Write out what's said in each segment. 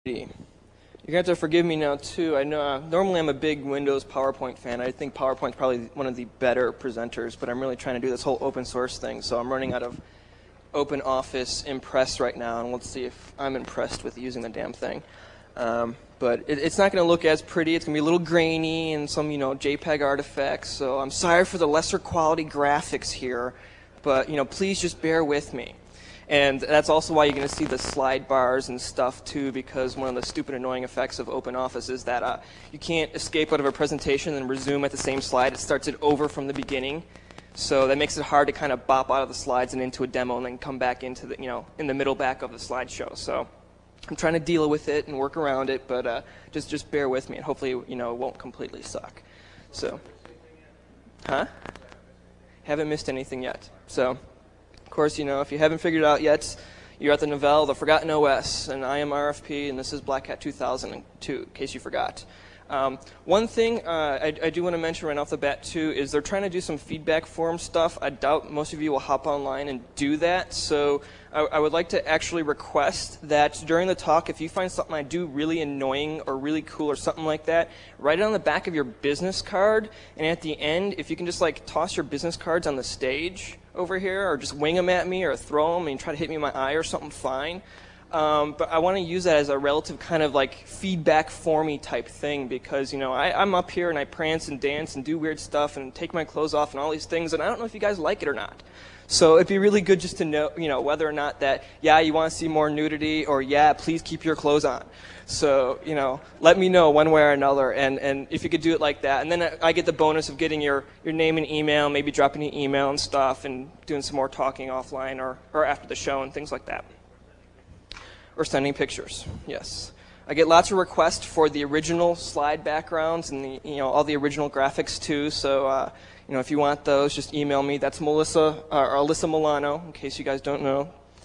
You're gonna have to forgive me now too. I know normally I'm a big Windows PowerPoint fan. I think PowerPoint's probably one of the better presenters, but I'm really trying to do this whole open source thing. So I'm running out of OpenOffice Impress right now, and let's see if I'm impressed with using the damn thing. But it's not going to look as pretty. It's going to be a little grainy and some, JPEG artifacts. So I'm sorry for the lesser quality graphics here, but please just bear with me. And that's also why you're going to see the slide bars and stuff too, because one of the stupid annoying effects of OpenOffice is that you can't escape out of a presentation and resume at the same slide. It starts it over from the beginning. So that makes it hard to kind of bop out of the slides and into a demo and then come back into the, in the middle back of the slideshow. So I'm trying to deal with it and work around it, but just bear with me, and hopefully, it won't completely suck. So, haven't missed anything yet. So, of course, if you haven't figured it out yet, you're at the Novell, the Forgotten OS, and I am RFP, and this is Black Hat 2002, in case you forgot. One thing I do want to mention right off the bat too is they're trying to do some feedback form stuff. I doubt most of you will hop online and do that, so I would like to actually request that during the talk, if you find something I do really annoying or really cool or something like that, write it on the back of your business card, and at the end, if you can just toss your business cards on the stage over here, or just wing them at me or throw them and try to hit me in my eye or something, fine. But I want to use that as a relative kind of feedback formy type thing, because I'm up here and I prance and dance and do weird stuff and take my clothes off and all these things, and I don't know if you guys like it or not. So it'd be really good just to know whether or not that, yeah, you want to see more nudity, or yeah, please keep your clothes on. So let me know one way or another, and if you could do it like that, and then I get the bonus of getting your name and email, maybe dropping an email and stuff, and doing some more talking offline or after the show and things like that. Or sending pictures, yes. I get lots of requests for the original slide backgrounds and all the original graphics too. So if you want those, just email me. That's Alyssa Milano, in case you guys don't know.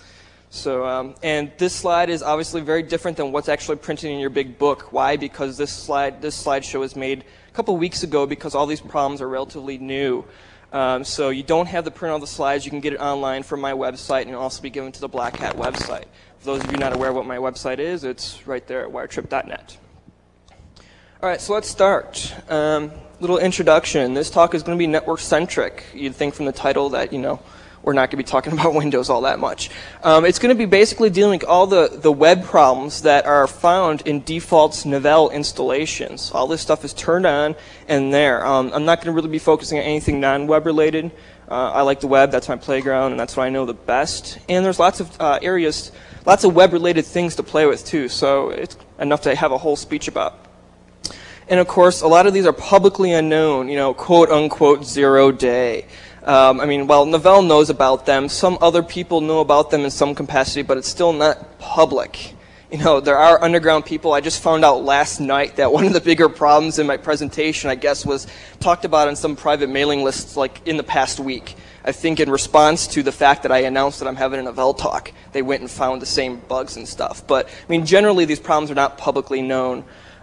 So and this slide is obviously very different than what's actually printed in your big book. Why? Because this slideshow was made a couple weeks ago, because all these problems are relatively new. So you don't have the print of the slides. You can get it online from my website, and it'll also be given to the Black Hat website. For those of you not aware of what my website is, it's right there at wiretrip.net. All right, so let's start. Little introduction. This talk is going to be network-centric. You'd think from the title that, we're not going to be talking about Windows all that much. It's going to be basically dealing with all the web problems that are found in default Novell installations. All this stuff is turned on and there. I'm not going to really be focusing on anything non-web related. I like the web. That's my playground, and that's what I know the best. And there's lots of areas, lots of web-related things to play with too, so it's enough to have a whole speech about. And of course, a lot of these are publicly unknown, quote-unquote 0-day. Well, Novell knows about them. Some other people know about them in some capacity, but it's still not public. There are underground people. I just found out last night that one of the bigger problems in my presentation, I guess, was talked about on some private mailing lists in the past week. I think in response to the fact that I announced that I'm having a Novell talk, they went and found the same bugs and stuff. But, generally these problems are not publicly known.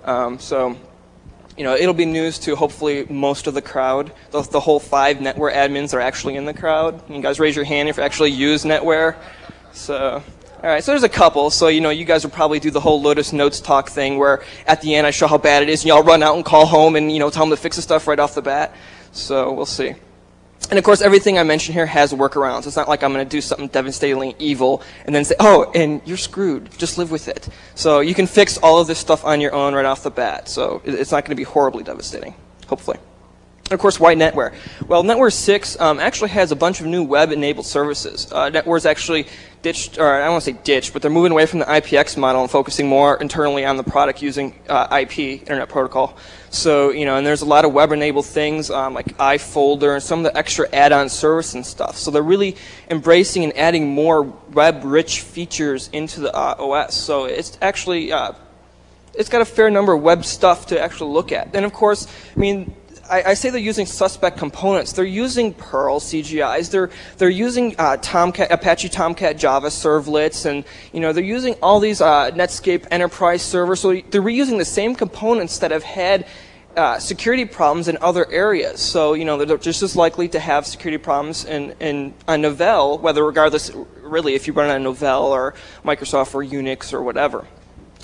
It'll be news to hopefully most of the crowd. The whole 5 NetWare admins are actually in the crowd. You guys raise your hand if you actually use NetWare. So, all right, so there's a couple. So, you guys will probably do the whole Lotus Notes talk thing where at the end I show how bad it is and y'all run out and call home and, tell them to fix the stuff right off the bat. So we'll see. And of course, everything I mention here has workarounds. It's not like I'm going to do something devastatingly evil and then say, oh, and you're screwed. Just live with it. So you can fix all of this stuff on your own right off the bat. So it's not going to be horribly devastating, hopefully. And of course, why NetWare? Well, NetWare 6 actually has a bunch of new web-enabled services. NetWare's actually ditched, or I don't want to say ditched, but they're moving away from the IPX model and focusing more internally on the product using IP, Internet Protocol. So, and there's a lot of web-enabled things like iFolder and some of the extra add-on service and stuff. So they're really embracing and adding more web-rich features into the OS. So it's actually, it's got a fair number of web stuff to actually look at. And of course, I say they're using suspect components. They're using Perl CGIs. They're using Apache Tomcat Java servlets, and they're using all these Netscape Enterprise servers. So they're reusing the same components that have had security problems in other areas. So they're just as likely to have security problems in a Novell, regardless really if you run on Novell or Microsoft or Unix or whatever.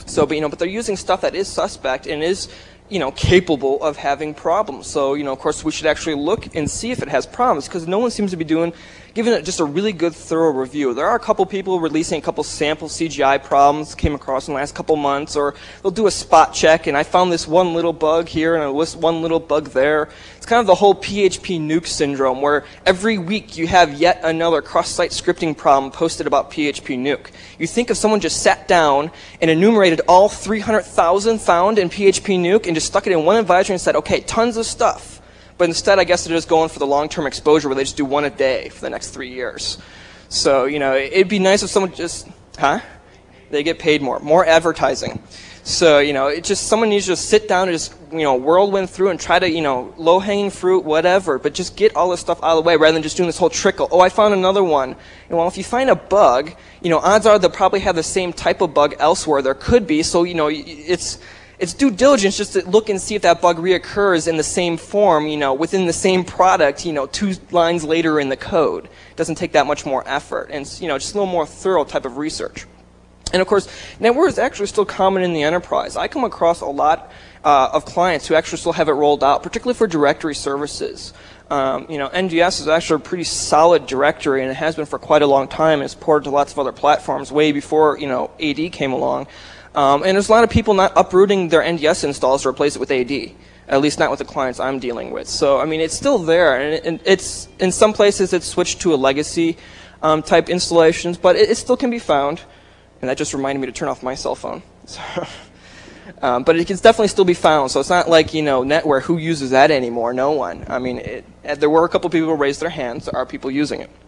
So, but they're using stuff that is suspect and is, capable of having problems. So, of course, we should actually look and see if it has problems, because no one seems to be giving it just a really good, thorough review. There are a couple people releasing a couple sample CGI problems came across in the last couple months, or they'll do a spot check, and I found this one little bug here and I list one little bug there. It's kind of the whole PHP nuke syndrome, where every week you have yet another cross-site scripting problem posted about PHP nuke. You think if someone just sat down and enumerated all 300,000 found in PHP nuke and just stuck it in one advisory and said, okay, tons of stuff. But instead, I guess they're just going for the long-term exposure where they just do one a day for the next 3 years. So, it'd be nice if someone just, they get paid more advertising. So, it's just someone needs to just sit down and just, whirlwind through and try to, low-hanging fruit, whatever, but just get all this stuff out of the way rather than just doing this whole trickle. Oh, I found another one. Well, if you find a bug, odds are they'll probably have the same type of bug elsewhere. There could be, so, it's due diligence just to look and see if that bug reoccurs in the same form, within the same product, 2 lines later in the code. It doesn't take that much more effort, and just a little more thorough type of research. And of course, NetWare is actually still common in the enterprise. I come across a lot of clients who actually still have it rolled out, particularly for directory services. NGS is actually a pretty solid directory, and it has been for quite a long time. It's ported to lots of other platforms way before AD came along. And there's a lot of people not uprooting their NDS installs to replace it with AD, at least not with the clients I'm dealing with. So, it's still there, and it's in some places it's switched to a legacy type installations, but it still can be found. And that just reminded me to turn off my cell phone. So, but it can definitely still be found. So it's not like, NetWare, who uses that anymore? No one. There were a couple people who raised their hands. There are people using it.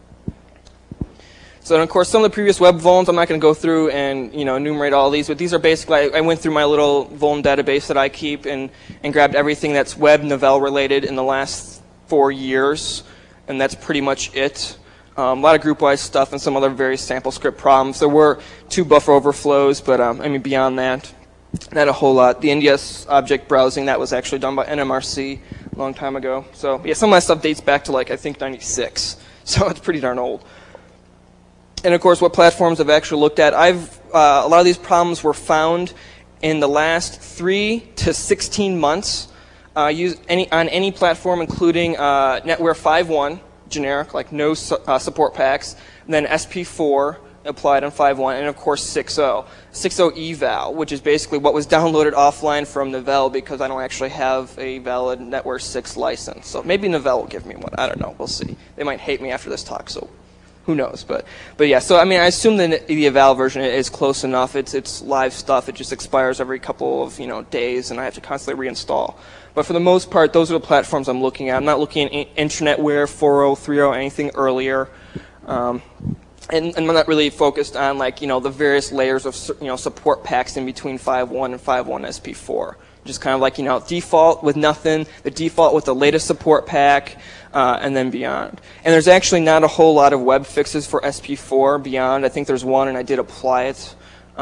So, and of course, some of the previous web vulns, I'm not going to go through and, enumerate all these, but these are basically, I went through my little vuln database that I keep and grabbed everything that's web Novell related in the last 4 years, and that's pretty much it. A lot of group-wise stuff and some other various sample script problems. There were 2 buffer overflows, but beyond that, not a whole lot. The NDS object browsing, that was actually done by NMRC a long time ago. So yeah, some of that stuff dates back to I think 96. So it's pretty darn old. And of course, what platforms I've actually looked at, a lot of these problems were found in the last 3 to 16 months on any platform, including NetWare 5.1. generic, like no support packs, and then SP4 applied on 5.1, and of course 6.0. 6.0 eval, which is basically what was downloaded offline from Novell because I don't actually have a valid NetWare 6 license. So maybe Novell will give me one. I don't know. We'll see. They might hate me after this talk, so who knows. But yeah, so I assume the eval version is close enough. It's live stuff. It just expires every couple of days, and I have to constantly reinstall. But for the most part, those are the platforms I'm looking at. I'm not looking at InternetWare 4.0, 3.0, anything earlier. And I'm not really focused on the various layers of support packs in between 5.1 and 5.1 SP4. Just kind of default with nothing, the default with the latest support pack, and then beyond. And there's actually not a whole lot of web fixes for SP4 beyond. I think there's one, and I did apply it.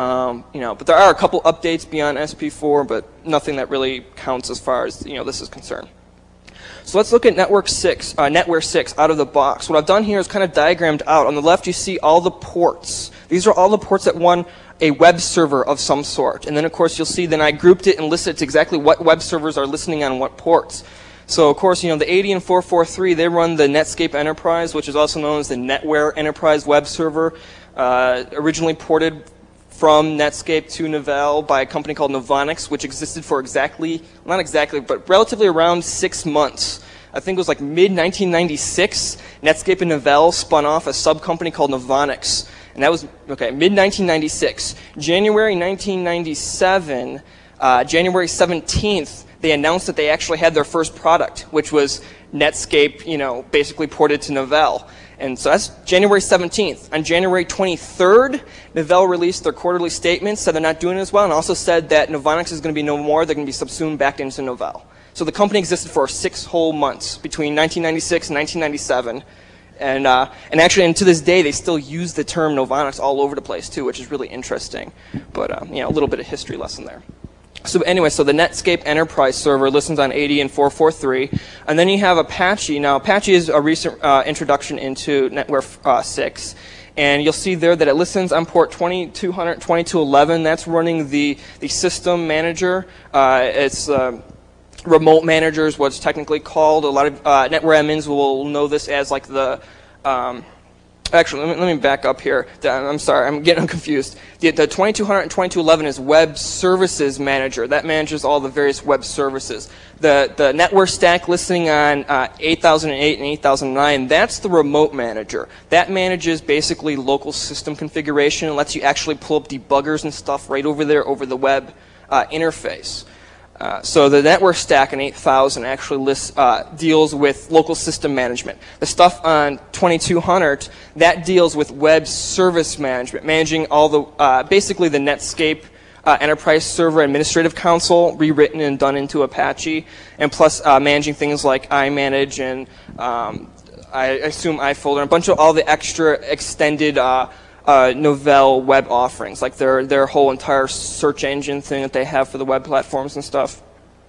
But there are a couple updates beyond SP4, but nothing that really counts as far as this is concerned. So let's look at NetWare 6 out of the box. What I've done here is kind of diagrammed out. On the left, you see all the ports. These are all the ports that run a web server of some sort. And then, of course, you'll see then I grouped it and listed exactly what web servers are listening on what ports. So, of course, the 80 and 443, they run the Netscape Enterprise, which is also known as the NetWare Enterprise Web Server, originally ported from Netscape to Novell by a company called Novonix, which existed for not exactly, but relatively around 6 months. I think it was mid-1996, Netscape and Novell spun off a sub-company called Novonix. And that was, mid-1996. January 1997, January 17th, they announced that they actually had their first product, which was Netscape, basically ported to Novell. And so that's January 17th. On January 23rd, Novell released their quarterly statement, said they're not doing as well, and also said that Novonix is going to be no more. They're going to be subsumed back into Novell. So the company existed for 6 whole months between 1996 and 1997. And actually, to this day, they still use the term Novonix all over the place, too, which is really interesting. But, a little bit of history lesson there. So anyway, so the Netscape Enterprise server listens on 80 and 443. And then you have Apache. Now, Apache is a recent introduction into NetWare 6. And you'll see there that it listens on port 2200, 2211. That's running the system manager. It's remote manager is what's technically called. A lot of network admins will know this as like the actually, let me back up here. I'm sorry, I'm getting confused. The 2200 and 2211 is Web Services Manager. That manages all the various web services. The network stack listening on 8008 and 8009, that's the remote manager. That manages basically local system configuration and lets you actually pull up debuggers and stuff right over there over the web interface. So the network stack in 8000 actually deals with local system management. The stuff on 2200, that deals with web service management, managing all the, basically the Netscape Enterprise Server Administrative Console, rewritten and done into Apache, and plus managing things like iManage and I assume iFolder, and a bunch of all the extra extended Novell web offerings, like their whole entire search engine thing that they have for the web platforms and stuff.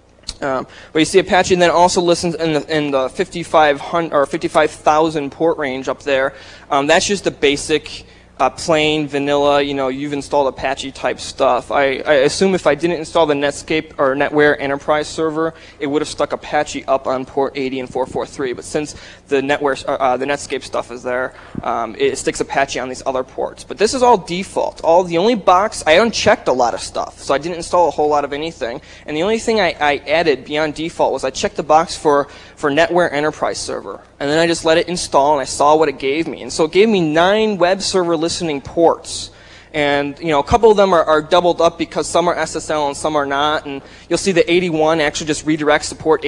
But you see Apache then also listens in the 5500 or 55,000 port range up there. That's just the basic plain vanilla, you've installed Apache type stuff. I assume if I didn't install the Netscape or NetWare Enterprise server, it would have stuck Apache up on port 80 and 443. But since the Netscape stuff is there, it sticks Apache on these other ports. But this is all default. The only box, I unchecked a lot of stuff, so I didn't install a whole lot of anything. And the only thing I added beyond default was I checked the box for NetWare Enterprise server. And then I just let it install and I saw what it gave me. And so it gave me 9 web server listening ports. And a couple of them are doubled up because some are SSL and some are not. And you'll see the 81 actually just redirects to port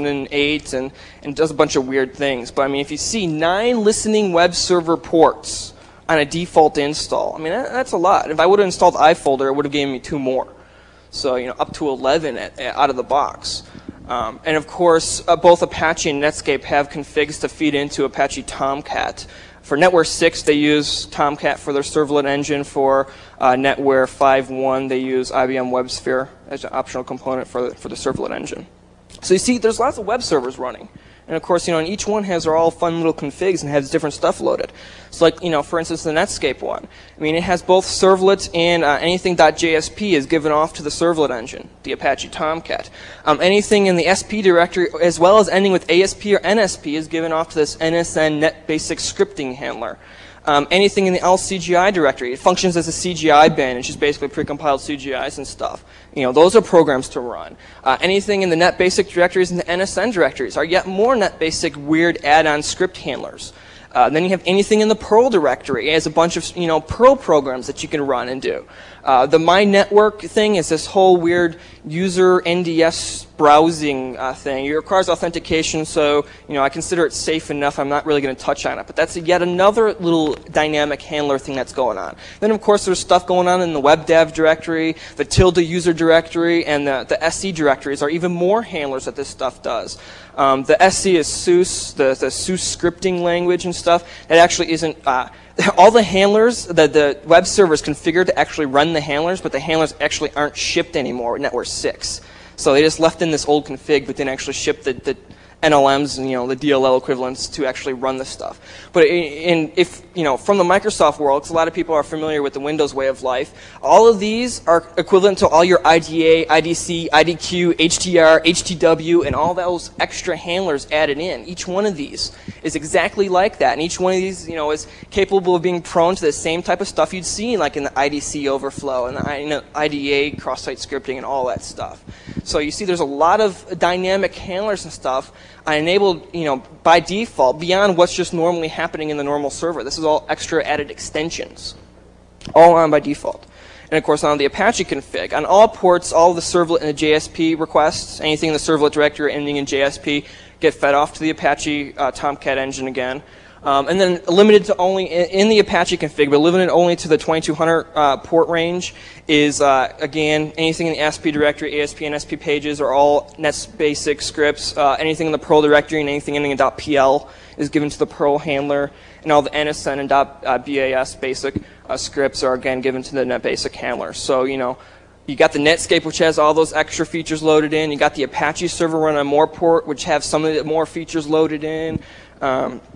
8008 and does a bunch of weird things. But I mean, if you see 9 listening web server ports on a default install, I mean, that's a lot. If I would have installed iFolder, it would have given me 2 more. So up to 11 out of the box. And of course, both Apache and Netscape have configs to feed into Apache Tomcat. For NetWare 6, they use Tomcat for their servlet engine. For NetWare 5.1, they use IBM WebSphere as an optional component for the servlet engine. So you see, there's lots of web servers running. And of course, and each one has their all fun little configs and has different stuff loaded. So like, for instance, the Netscape one. I mean, it has both servlets and anything.jsp is given off to the servlet engine, the Apache Tomcat. Anything in the SP directory, as well as ending with ASP or NSP, is given off to this NSN NetBasic scripting handler. Anything in the LCGI directory, it functions as a CGI bin. It's just basically precompiled CGIs and stuff. Those are programs to run. Anything in the NetBasic directories and the NSN directories are yet more NetBasic weird add-on script handlers. Then you have anything in the Perl directory. It has a bunch of Perl programs that you can run and do. The My Network thing is this whole weird user NDS browsing thing. It requires authentication, so I consider it safe enough. I'm not really going to touch on it, but that's yet another little dynamic handler thing that's going on. Then of course there's stuff going on in the WebDev directory, the tilde user directory, and the SC directories are even more handlers that this stuff does. The SC is SUS, the SUS scripting language and stuff. It actually isn't. All the handlers, the web servers configured to actually run the handlers, but the handlers actually aren't shipped anymore with NetWare 6. So they just left in this old config, but didn't actually ship the NLMs and the DLL equivalents to actually run this stuff. But if from the Microsoft world, because a lot of people are familiar with the Windows way of life, all of these are equivalent to all your IDA, IDC, IDQ, HTR, HTW, and all those extra handlers added in. Each one of these is exactly like that, and each one of these is capable of being prone to the same type of stuff you'd see like in the IDC overflow and the IDA cross-site scripting and all that stuff. So you see, there's a lot of dynamic handlers and stuff enabled, by default, beyond what's just normally happening in the normal server. This is all extra added extensions, all on by default. And of course, on the Apache config, on all ports, all of the servlet and the JSP requests, anything in the servlet directory ending in JSP, get fed off to the Apache Tomcat engine again. And then limited to only, in the Apache config, but limited only to the 2200 port range is, again, anything in the ASP directory, ASP and SP pages are all NetBasic scripts. Anything in the Perl directory and anything ending in .pl is given to the Perl handler. And all the NSN and .bas basic scripts are, again, given to the NetBasic handler. So, you got the Netscape, which has all those extra features loaded in. You got the Apache server run on more port, which have some of the more features loaded in.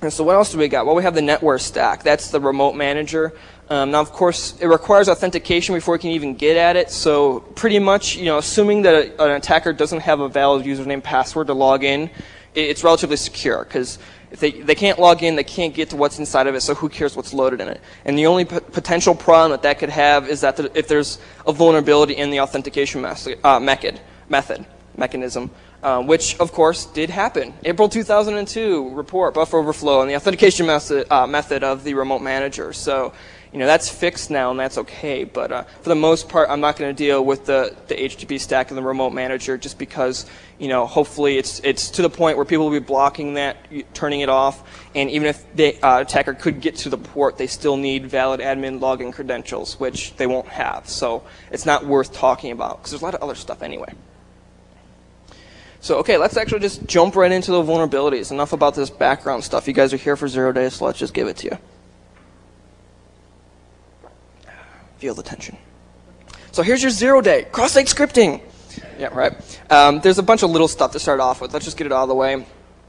And so what else do we got? Well, we have the NetWare stack. That's the remote manager. Now, of course, it requires authentication before you can even get at it. So pretty much, assuming that an attacker doesn't have a valid username password to log in, it's relatively secure, because if they can't log in, they can't get to what's inside of it, so who cares what's loaded in it? And the only potential problem that could have is that if there's a vulnerability in the authentication mechanism, which, of course, did happen. April 2002 report, buffer overflow, and the authentication method of the remote manager. So, that's fixed now, and that's okay. But for the most part, I'm not going to deal with the HTTP stack and the remote manager, just because, hopefully it's to the point where people will be blocking that, turning it off, and even if the attacker could get to the port, they still need valid admin login credentials, which they won't have. So it's not worth talking about, because there's a lot of other stuff anyway. So, okay, let's actually just jump right into the vulnerabilities. Enough about this background stuff. You guys are here for 0 days, so let's just give it to you. Feel the tension. So here's your 0 day. Cross-site scripting. Yeah, right. There's a bunch of little stuff to start off with. Let's just get it out of the way.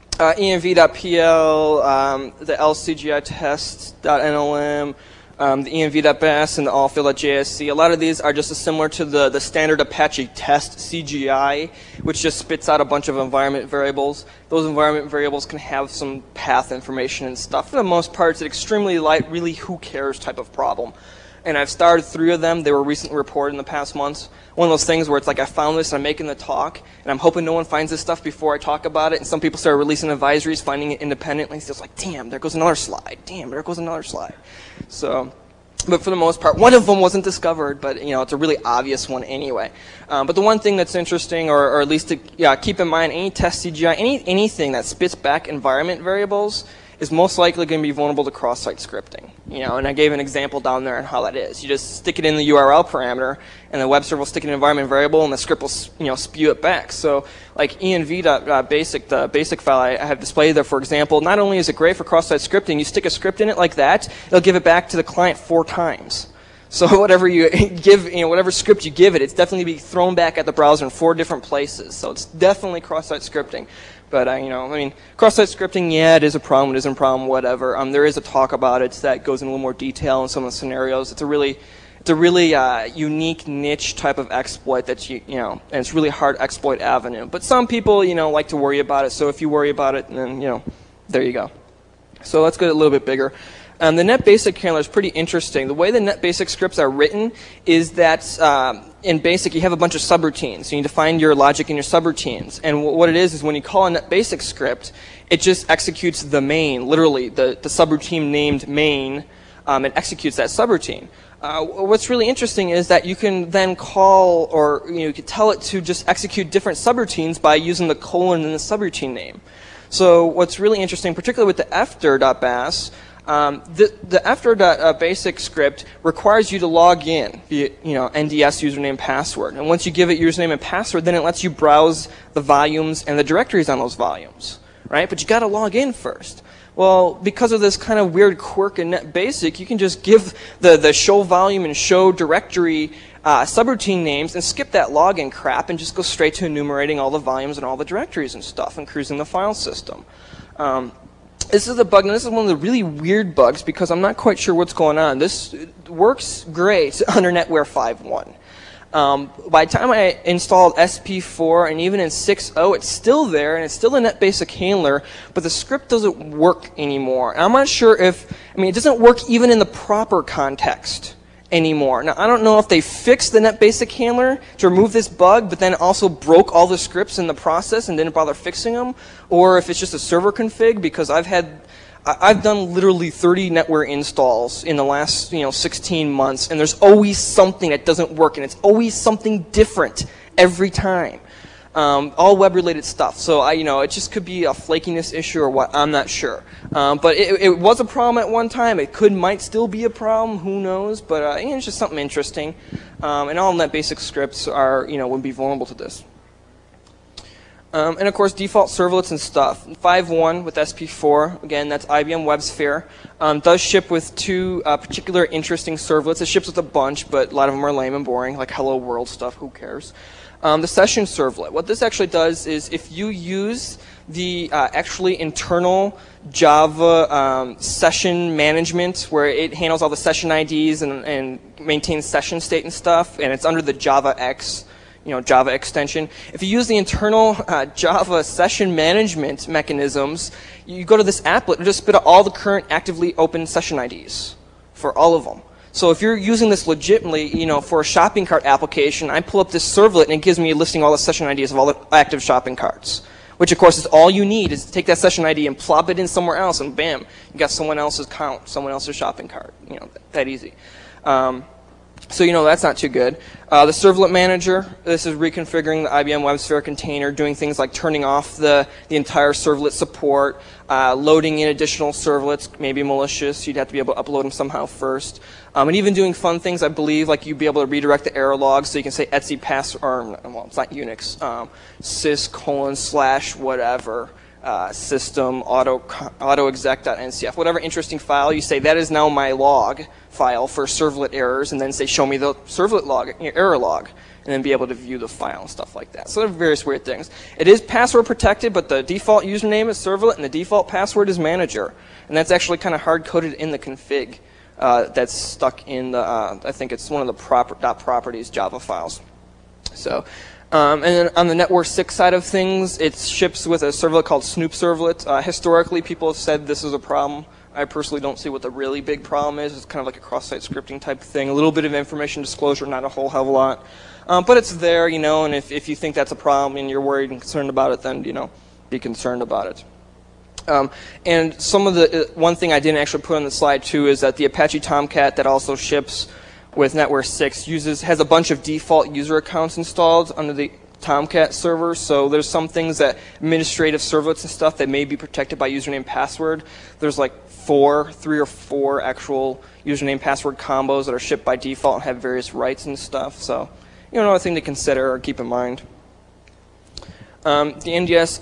env.pl, the lcgi test.nlm, the env.bas, and the allfield.jsc. A lot of these are just similar to the standard Apache test CGI, which just spits out a bunch of environment variables. Those environment variables can have some path information and stuff. For the most part, it's an extremely light, really who cares type of problem. And I've started 3 of them. They were recently reported in the past months. One of those things where it's like I found this, I'm making the talk, and I'm hoping no one finds this stuff before I talk about it. And some people started releasing advisories, finding it independently. So it's like, damn, there goes another slide. Damn, there goes another slide. So, but for the most part, one of them wasn't discovered, but it's a really obvious one anyway. But the one thing that's interesting, or at least to keep in mind, any test CGI, anything that spits back environment variables is most likely going to be vulnerable to cross-site scripting. And I gave an example down there on how that is. You just stick it in the URL parameter, and the web server will stick an environment variable, and the script will spew it back. So, like env.basic, the basic file I have displayed there, for example, not only is it great for cross-site scripting, you stick a script in it like that, it'll give it back to the client 4 times. So whatever you give, whatever script you give it, it's definitely be thrown back at the browser in 4 different places. So it's definitely cross-site scripting. But, cross-site scripting, yeah, it is a problem, it isn't a problem, whatever. There is a talk about it that goes in a little more detail in some of the scenarios. It's a really unique niche type of exploit that and it's really hard exploit avenue. But some people, like to worry about it. So if you worry about it, then, there you go. So let's get a little bit bigger. The NetBasic handler is pretty interesting. The way the NetBasic scripts are written is that in BASIC you have a bunch of subroutines. You need to find your logic in your subroutines. And what it is when you call a NetBasic script, it just executes the main, literally the subroutine named main. It executes that subroutine. What's really interesting is that you can then call, or you can tell it to just execute different subroutines by using the colon in the subroutine name. So what's really interesting, particularly with the fdir.bas, the fdir.basic script requires you to log in via NDS username password. And once you give it username and password, then it lets you browse the volumes and the directories on those volumes, right? But you got to log in first. Well, because of this kind of weird quirk in NetBasic, you can just give the show volume and show directory subroutine names and skip that login crap and just go straight to enumerating all the volumes and all the directories and stuff and cruising the file system. This is a bug, and this is one of the really weird bugs because I'm not quite sure what's going on. This works great under NetWare 5.1. By the time I installed SP4 and even in 6.0, it's still there, and it's still a NetBasic handler, but the script doesn't work anymore. And I'm not sure if, it doesn't work even in the proper context anymore. Now, I don't know if they fixed the NetBasic handler to remove this bug, but then also broke all the scripts in the process and didn't bother fixing them, or if it's just a server config, because I've done literally 30 NetWare installs in the last 16 months, and there's always something that doesn't work, and it's always something different every time. All web-related stuff. So it just could be a flakiness issue or what. I'm not sure. But it was a problem at one time. It might still be a problem. Who knows? But it's just something interesting. And all NetBasic scripts are would be vulnerable to this. And of course, default servlets and stuff. 5.1 with SP4, again, that's IBM WebSphere, does ship with two particular interesting servlets. It ships with a bunch, but a lot of them are lame and boring, like Hello World stuff, who cares? The session servlet. What this actually does is if you use the actually internal Java session management, where it handles all the session IDs and maintains session state and stuff, and it's under the JavaX, Java extension. If you use the internal Java session management mechanisms, you go to this applet and just spit out all the current actively open session IDs for all of them. So if you're using this legitimately, for a shopping cart application, I pull up this servlet and it gives me a listing of all the session IDs of all the active shopping carts. Which of course is all you need is to take that session ID and plop it in somewhere else, and bam, you got someone else's count, someone else's shopping cart. That easy. So that's not too good. The servlet manager, this is reconfiguring the IBM WebSphere container, doing things like turning off the entire servlet support, loading in additional servlets, maybe malicious. You'd have to be able to upload them somehow first. And even doing fun things, I believe, like you'd be able to redirect the error log, so you can say etc pass, or well, it's not Unix, sys : whatever. System autoexec.ncf, whatever interesting file, you say that is now my log file for servlet errors, and then say show me the servlet log, error log, and then be able to view the file and stuff like that. So there are various weird things. It is password protected, but the default username is servlet and the default password is manager, and that's actually kind of hard coded in the config that's stuck in the I think it's one of the .properties Java files. So. And then on the Network 6 side of things, it ships with a servlet called Snoop Servlet. Historically, people have said this is a problem. I personally don't see what the really big problem is. It's kind of like a cross-site scripting type thing. A little bit of information disclosure, not a whole hell of a lot. But it's there, and if you think that's a problem and you're worried and concerned about it, then, be concerned about it. And some of the, one thing I didn't actually put on the slide too is that the Apache Tomcat that also ships with Network 6 has a bunch of default user accounts installed under the Tomcat server. So there's some things that administrative servlets and stuff that may be protected by username and password. There's like 3 or 4 actual username password combos that are shipped by default and have various rights and stuff. So another thing to consider or keep in mind. The NDS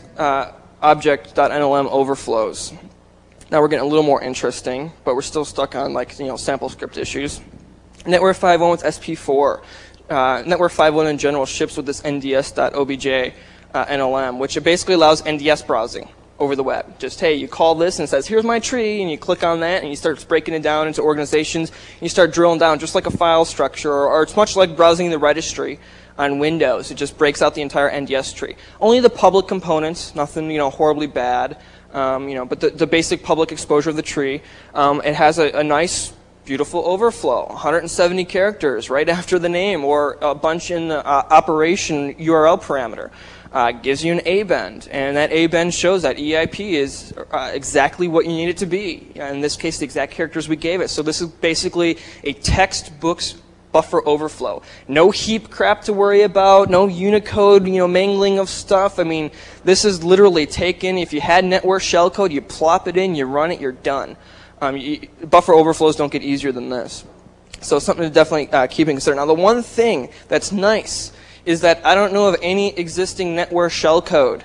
object.nlm overflows. Now we're getting a little more interesting, but we're still stuck on sample script issues. Network 5.1 with SP4. Network 5.1 in general ships with this nds.obj NLM, which it basically allows NDS browsing over the web. Just, hey, you call this and it says, here's my tree, and you click on that, and you start breaking it down into organizations, and you start drilling down just like a file structure, or it's much like browsing the registry on Windows. It just breaks out the entire NDS tree. Only the public components, nothing horribly bad, but the basic public exposure of the tree. It has a nice, beautiful overflow, 170 characters right after the name, or a bunch in the operation URL parameter. Gives you an A-bend, and that A-bend shows that EIP is exactly what you need it to be. In this case, the exact characters we gave it. So this is basically a textbook buffer overflow. No heap crap to worry about, no Unicode, mangling of stuff. I mean, this is literally taken, if you had network shellcode, you plop it in, you run it, you're done. Buffer overflows don't get easier than this. So something to definitely keep in consideration. Now, the one thing that's nice is that I don't know of any existing network shellcode,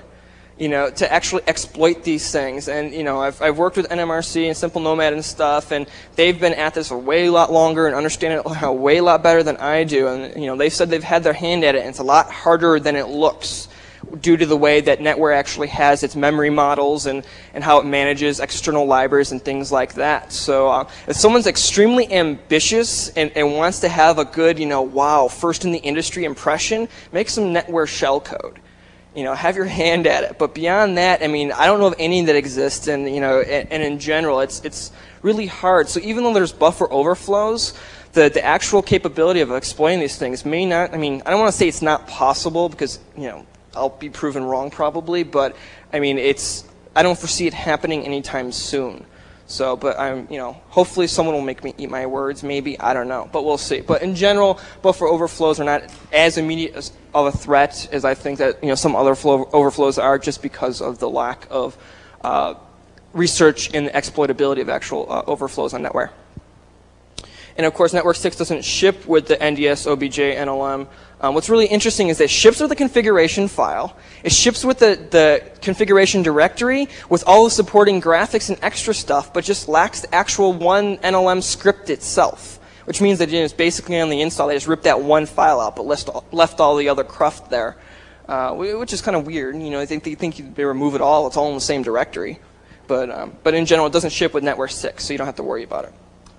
to actually exploit these things. And, I've worked with NMRC and Simple Nomad and stuff, and they've been at this a way lot longer and understand it a way lot better than I do. And, they've said they've had their hand at it, and it's a lot harder than it looks, due to the way that NetWare actually has its memory models and how it manages external libraries and things like that. So if someone's extremely ambitious and wants to have a good, wow, first in the industry impression, make some NetWare shellcode. Have your hand at it. But beyond that, I mean, I don't know of any that exists, and and in general, it's really hard. So even though there's buffer overflows, the actual capability of exploiting these things may not. I mean, I don't want to say it's not possible, because I'll be proven wrong probably, but I mean, I don't foresee it happening anytime soon. So, but I'm, hopefully someone will make me eat my words, maybe, I don't know, but we'll see. But in general, buffer overflows are not as immediate of a threat as I think that, some other overflows are, just because of the lack of research in the exploitability of actual overflows on NetWare. And of course, Network 6 doesn't ship with the NDS OBJ NLM. What's really interesting is that it ships with the configuration file. It ships with the configuration directory with all the supporting graphics and extra stuff, but just lacks the actual one NLM script itself, which means that it's basically on the install, they just ripped that one file out, but left all the other cruft there, which is kind of weird. You know, they think they remove it all. It's all in the same directory. But in general, it doesn't ship with Network 6, so you don't have to worry about it.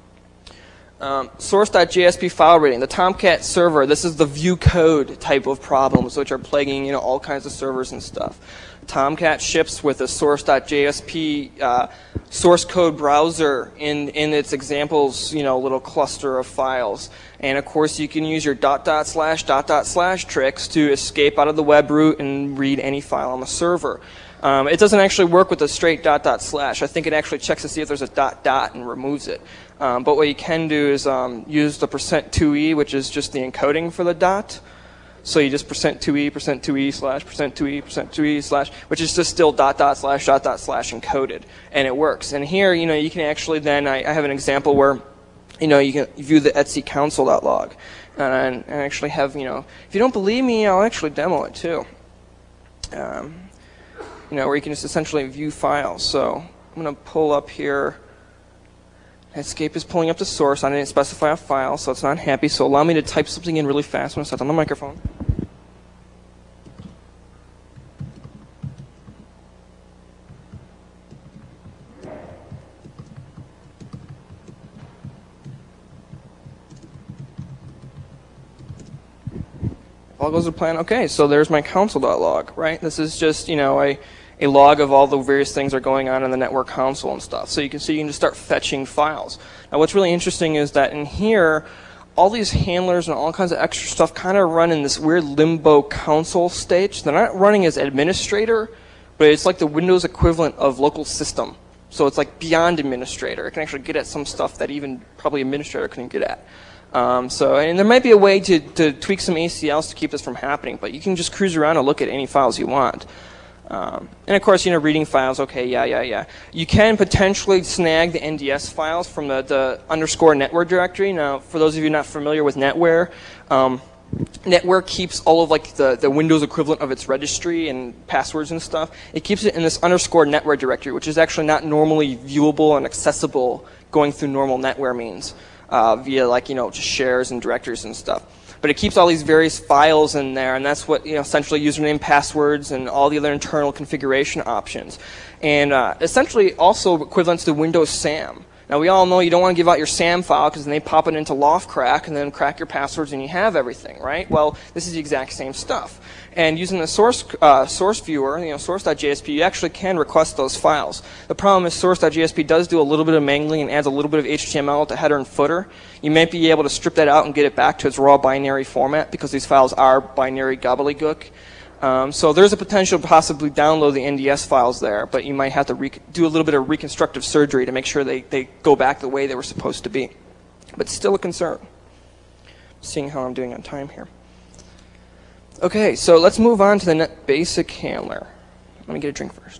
Source.jsp file reading. The Tomcat server, this is the view code type of problems which are plaguing all kinds of servers and stuff. Tomcat ships with a source.jsp source code browser in its examples, little cluster of files. And of course, you can use your .. / tricks to escape out of the web root and read any file on the server. It doesn't actually work with a straight .. I think it actually checks to see if there's a ... and removes it. But what you can do is use the %2e, which is just the encoding for the dot. So you just %2e, %2e slash %2e, %2e slash, which is just still .. slash encoded, and it works. And here, you can actually then, I have an example where, you can view the etc console.log, and actually have, if you don't believe me, I'll actually demo it too. Where you can just essentially view files. So I'm going to pull up here. Netscape is pulling up the source. I didn't specify a file, so it's not happy. So allow me to type something in really fast when I start on the microphone. If all goes to plan, okay, so there's my console.log, right? This is just, a log of all the various things that are going on in the network console and stuff. So you can see you can just start fetching files. Now what's really interesting is that in here, all these handlers and all kinds of extra stuff kind of run in this weird limbo console stage. They're not running as administrator, but it's like the Windows equivalent of local system. So it's like beyond administrator. It can actually get at some stuff that even probably administrator couldn't get at. And there might be a way to tweak some ACLs to keep this from happening, but you can just cruise around and look at any files you want. And of course, reading files, okay, yeah. You can potentially snag the NDS files from the _ network directory. Now, for those of you not familiar with NetWare, NetWare keeps all of the Windows equivalent of its registry and passwords and stuff. It keeps it in this _ network directory, which is actually not normally viewable and accessible going through normal NetWare means via just shares and directories and stuff. But it keeps all these various files in there, and that's what essentially username, passwords, and all the other internal configuration options, and essentially also equivalent to Windows SAM. Now we all know you don't want to give out your SAM file because then they pop it into LoftCrack and then crack your passwords and you have everything, right? Well, this is the exact same stuff. And using the source viewer, source.jsp, you actually can request those files. The problem is source.jsp does do a little bit of mangling and adds a little bit of HTML at the header and footer. You might be able to strip that out and get it back to its raw binary format because these files are binary gobbledygook. So there's a potential to possibly download the NDS files there, but you might have to do a little bit of reconstructive surgery to make sure they go back the way they were supposed to be. But still a concern. Seeing how I'm doing on time here. Okay, so let's move on to the NetBasic handler. Let me get a drink first.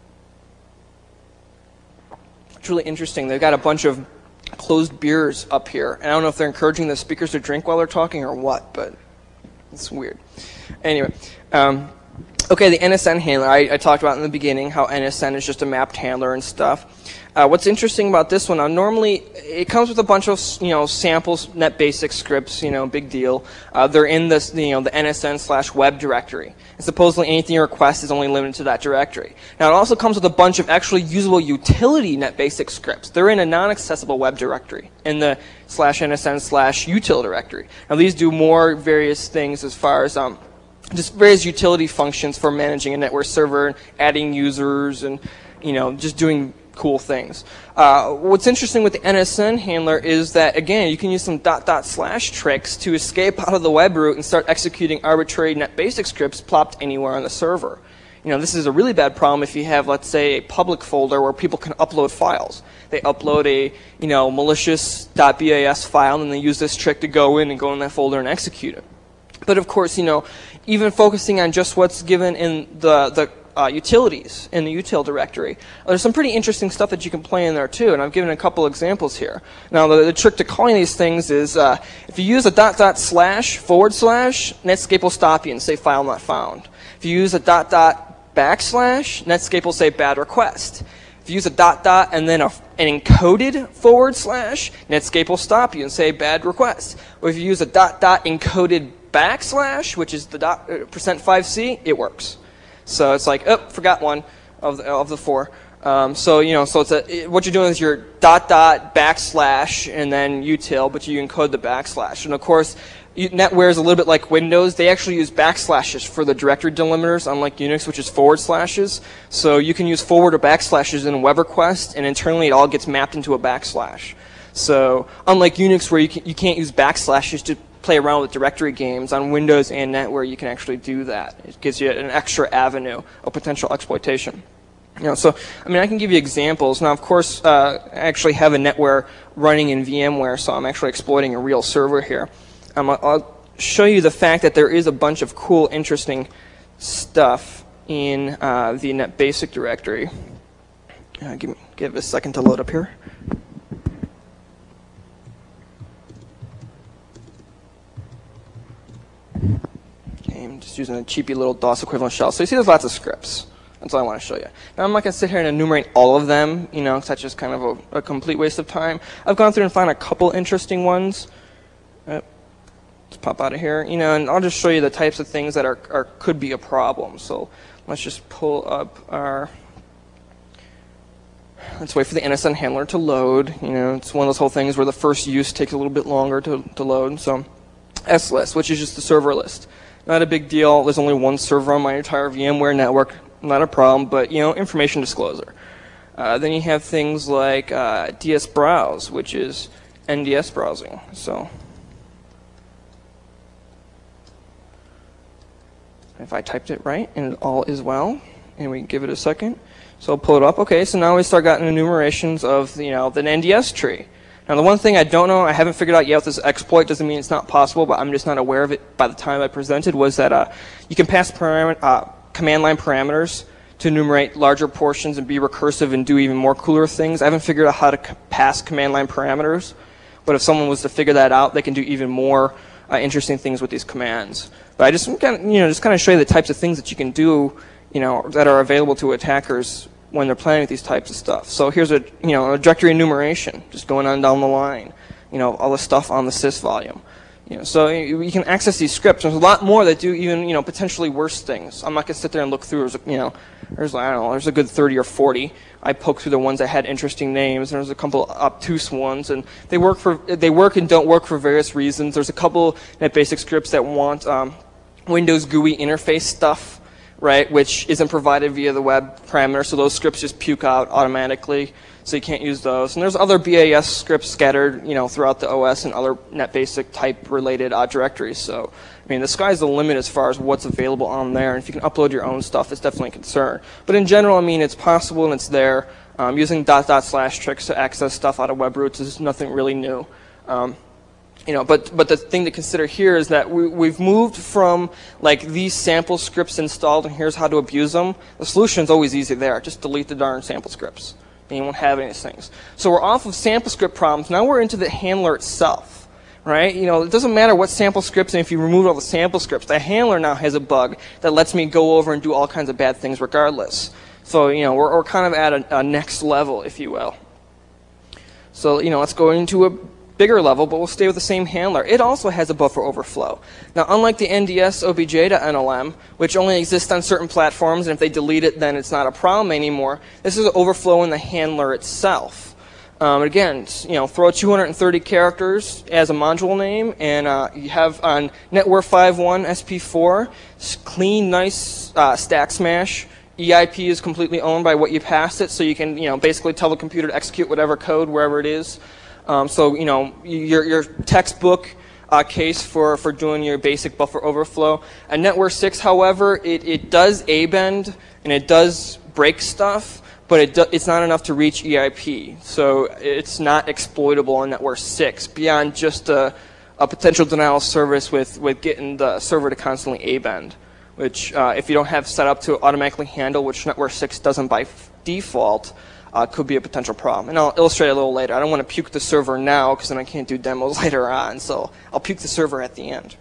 It's really interesting. They've got a bunch of closed beers up here. And I don't know if they're encouraging the speakers to drink while they're talking or what, but it's weird. Anyway, okay, the NSN handler. I talked about in the beginning how NSN is just a mapped handler and stuff. What's interesting about this one, normally it comes with a bunch of samples, NetBasic scripts, big deal. They're in this, the NSN/web directory. And supposedly anything you request is only limited to that directory. Now it also comes with a bunch of actually usable utility NetBasic scripts. They're in a non-accessible web directory in the /NSN/util directory. Now these do more various things as far as just various utility functions for managing a network server, adding users, and just doing cool things. What's interesting with the NSN handler is that, again, you can use some .. tricks to escape out of the web root and start executing arbitrary NetBasic scripts plopped anywhere on the server. This is a really bad problem if you have, let's say, a public folder where people can upload files. They upload a, malicious .bas file, and they use this trick to go in that folder and execute it. But of course, even focusing on just what's given in the utilities in the util directory. There's some pretty interesting stuff that you can play in there too, and I've given a couple examples here. Now the trick to calling these things is if you use a // Netscape will stop you and say file not found. If you use a // Netscape will say bad request. If you use a .. and then an encoded // Netscape will stop you and say bad request. Or if you use a .. encoded // which is the %5c, it works. So it's like, oh, forgot one of the four. So it's what you're doing is your .. and then util, but you encode the /. And of course, NetWare is a little bit like Windows. They actually use backslashes for the directory delimiters, unlike Unix, which is /. So you can use forward or backslashes in a web request, and internally it all gets mapped into a /. So unlike Unix, where you can't use backslashes to play around with directory games, on Windows and NetWare you can actually do that. It gives you an extra avenue of potential exploitation. So I mean, I can give you examples. Now, of course, I actually have a NetWare running in VMware, so I'm actually exploiting a real server here. I'll show you the fact that there is a bunch of cool, interesting stuff in the NetBasic directory. Give it a second to load up here. Okay, I'm just using a cheapy little DOS equivalent shell. So you see there's lots of scripts. That's all I want to show you. Now, I'm not going to sit here and enumerate all of them, because that's just kind of a complete waste of time. I've gone through and found a couple interesting ones. Let's pop out of here, and I'll just show you the types of things that could be a problem. So let's just pull up our. Let's wait for the NSN handler to load. It's one of those whole things where the first use takes a little bit longer to load. So slist, which is just the server list. Not a big deal. There's only one server on my entire VMware network. Not a problem, but information disclosure. Then you have things like dsbrowse, which is NDS browsing. So if I typed it right and all is well, and we give it a second, so I'll pull it up. Okay, so now we start getting enumerations of the NDS tree. Now the one thing I don't know, I haven't figured out yet with this exploit, doesn't mean it's not possible, but I'm just not aware of it by the time I presented, was that you can pass command line parameters to enumerate larger portions and be recursive and do even more cooler things. I haven't figured out how to pass command line parameters, but if someone was to figure that out, they can do even more interesting things with these commands. But I just kind of show you the types of things that you can do, that are available to attackers when they're playing with these types of stuff. So here's a directory enumeration, just going on down the line, all the stuff on the sys volume. So you can access these scripts. There's a lot more that do even potentially worse things. I'm not going to sit there and look through. There's I don't know. There's a good 30 or 40. I poked through the ones that had interesting names. There's a couple obtuse ones, and they work and don't work for various reasons. There's a couple NetBasic scripts that want Windows GUI interface stuff, right, which isn't provided via the web parameter. So those scripts just puke out automatically. So you can't use those. And there's other BAS scripts scattered, throughout the OS and other NetBasic type related directories. So, I mean, the sky's the limit as far as what's available on there. And if you can upload your own stuff, it's definitely a concern. But in general, I mean, it's possible and it's there. Using // tricks to access stuff out of web roots is nothing really new. But the thing to consider here is that we've moved from like these sample scripts installed and here's how to abuse them. The solution's always easy there. Just delete the darn sample scripts. And you won't have any of these things. So we're off of sample script problems. Now we're into the handler itself, right? It doesn't matter what sample scripts, and if you remove all the sample scripts, the handler now has a bug that lets me go over and do all kinds of bad things regardless. So, we're kind of at a next level, if you will. So, let's go into a bigger level, but we'll stay with the same handler. It also has a buffer overflow. Now, unlike the NDS obj.NLM, which only exists on certain platforms, and if they delete it, then it's not a problem anymore, this is an overflow in the handler itself. Again, throw 230 characters as a module name, and you have on NetWare 5.1 SP4, clean, nice stack smash. EIP is completely owned by what you passed it, so you can basically tell the computer to execute whatever code wherever it is. So your textbook case for doing your basic buffer overflow. At NetWare 6, however, it does A-bend and it does break stuff, but it's not enough to reach EIP. So it's not exploitable on NetWare 6 beyond just a potential denial of service with getting the server to constantly A-bend which if you don't have set up to automatically handle, which NetWare 6 doesn't by default, could be a potential problem. And I'll illustrate a little later. I don't want to puke the server now because then I can't do demos later on. So I'll puke the server at the end.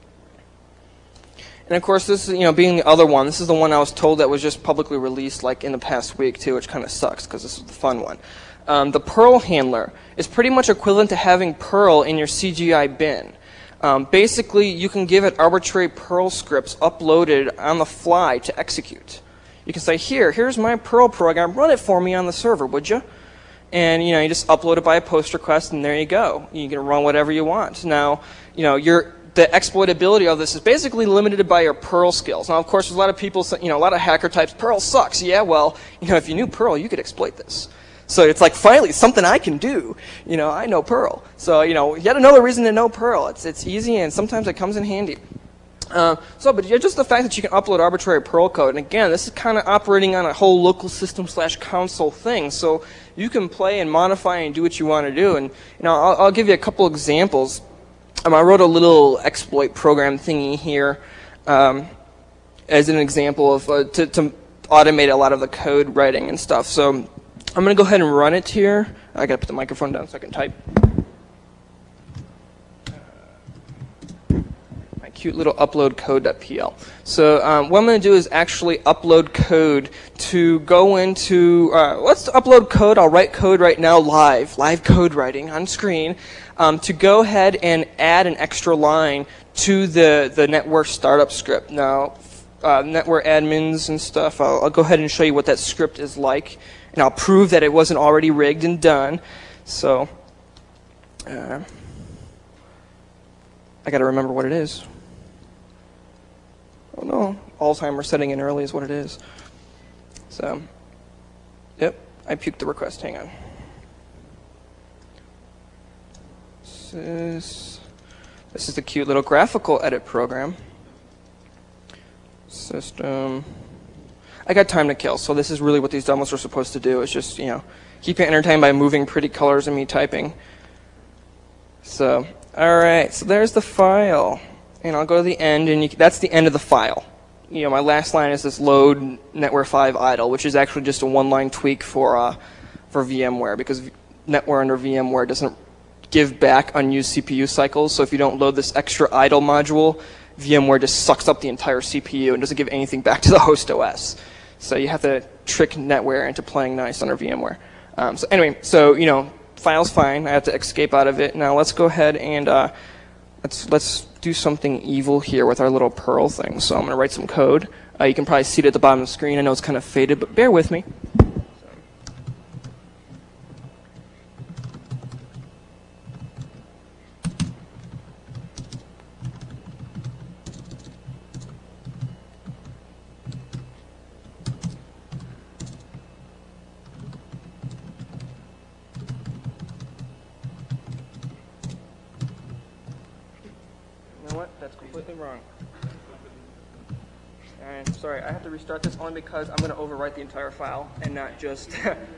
And of course, this is, being the other one, this is the one I was told that was just publicly released like in the past week too, which kind of sucks because this is the fun one. The Perl handler is pretty much equivalent to having Perl in your CGI bin. Basically, you can give it arbitrary Perl scripts uploaded on the fly to execute. You can say, here's my Perl program, run it for me on the server, would you? And you just upload it by a post request, and there you go. You can run whatever you want. Now, the exploitability of this is basically limited by your Perl skills. Now, of course, there's a lot of people, a lot of hacker types, Perl sucks. Yeah, well, if you knew Perl, you could exploit this. So it's like, finally, something I can do. I know Perl. So, yet another reason to know Perl. It's easy, and sometimes it comes in handy. But just the fact that you can upload arbitrary Perl code, and again, this is kind of operating on a whole local system / console thing. So you can play and modify and do what you want to do. And I'll give you a couple examples. I wrote a little exploit program thingy here as an example of to automate a lot of the code writing and stuff. So I'm going to go ahead and run it here. I got to put the microphone down so I can type. My cute little upload code.pl. So what I'm going to do is actually upload code to go into, let's upload code. I'll write code right now live code writing on screen, to go ahead and add an extra line to the NetWare startup script. Now, NetWare admins and stuff, I'll go ahead and show you what that script is like. And I'll prove that it wasn't already rigged and done. So I got to remember what it is. Oh no, Alzheimer's setting in early is what it is. So, yep, I puked the request. Hang on. This is the cute little graphical edit program. System. I got time to kill, so this is really what these demos are supposed to do. It's just, keep you entertained by moving pretty colors and me typing. So, alright, so there's the file. And I'll go to the end, and that's the end of the file. My last line is this load NetWare 5 idle, which is actually just a one-line tweak for VMware, because NetWare under VMware doesn't give back unused CPU cycles, so if you don't load this extra idle module, VMware just sucks up the entire CPU and doesn't give anything back to the host OS. So you have to trick NetWare into playing nice under VMware. So anyway, file's fine. I have to escape out of it. Now let's go ahead and let's do something evil here with our little Perl thing. So I'm going to write some code. You can probably see it at the bottom of the screen. I know it's kind of faded, but bear with me. That's completely wrong. And sorry, I have to restart this only because I'm going to overwrite the entire file and not just...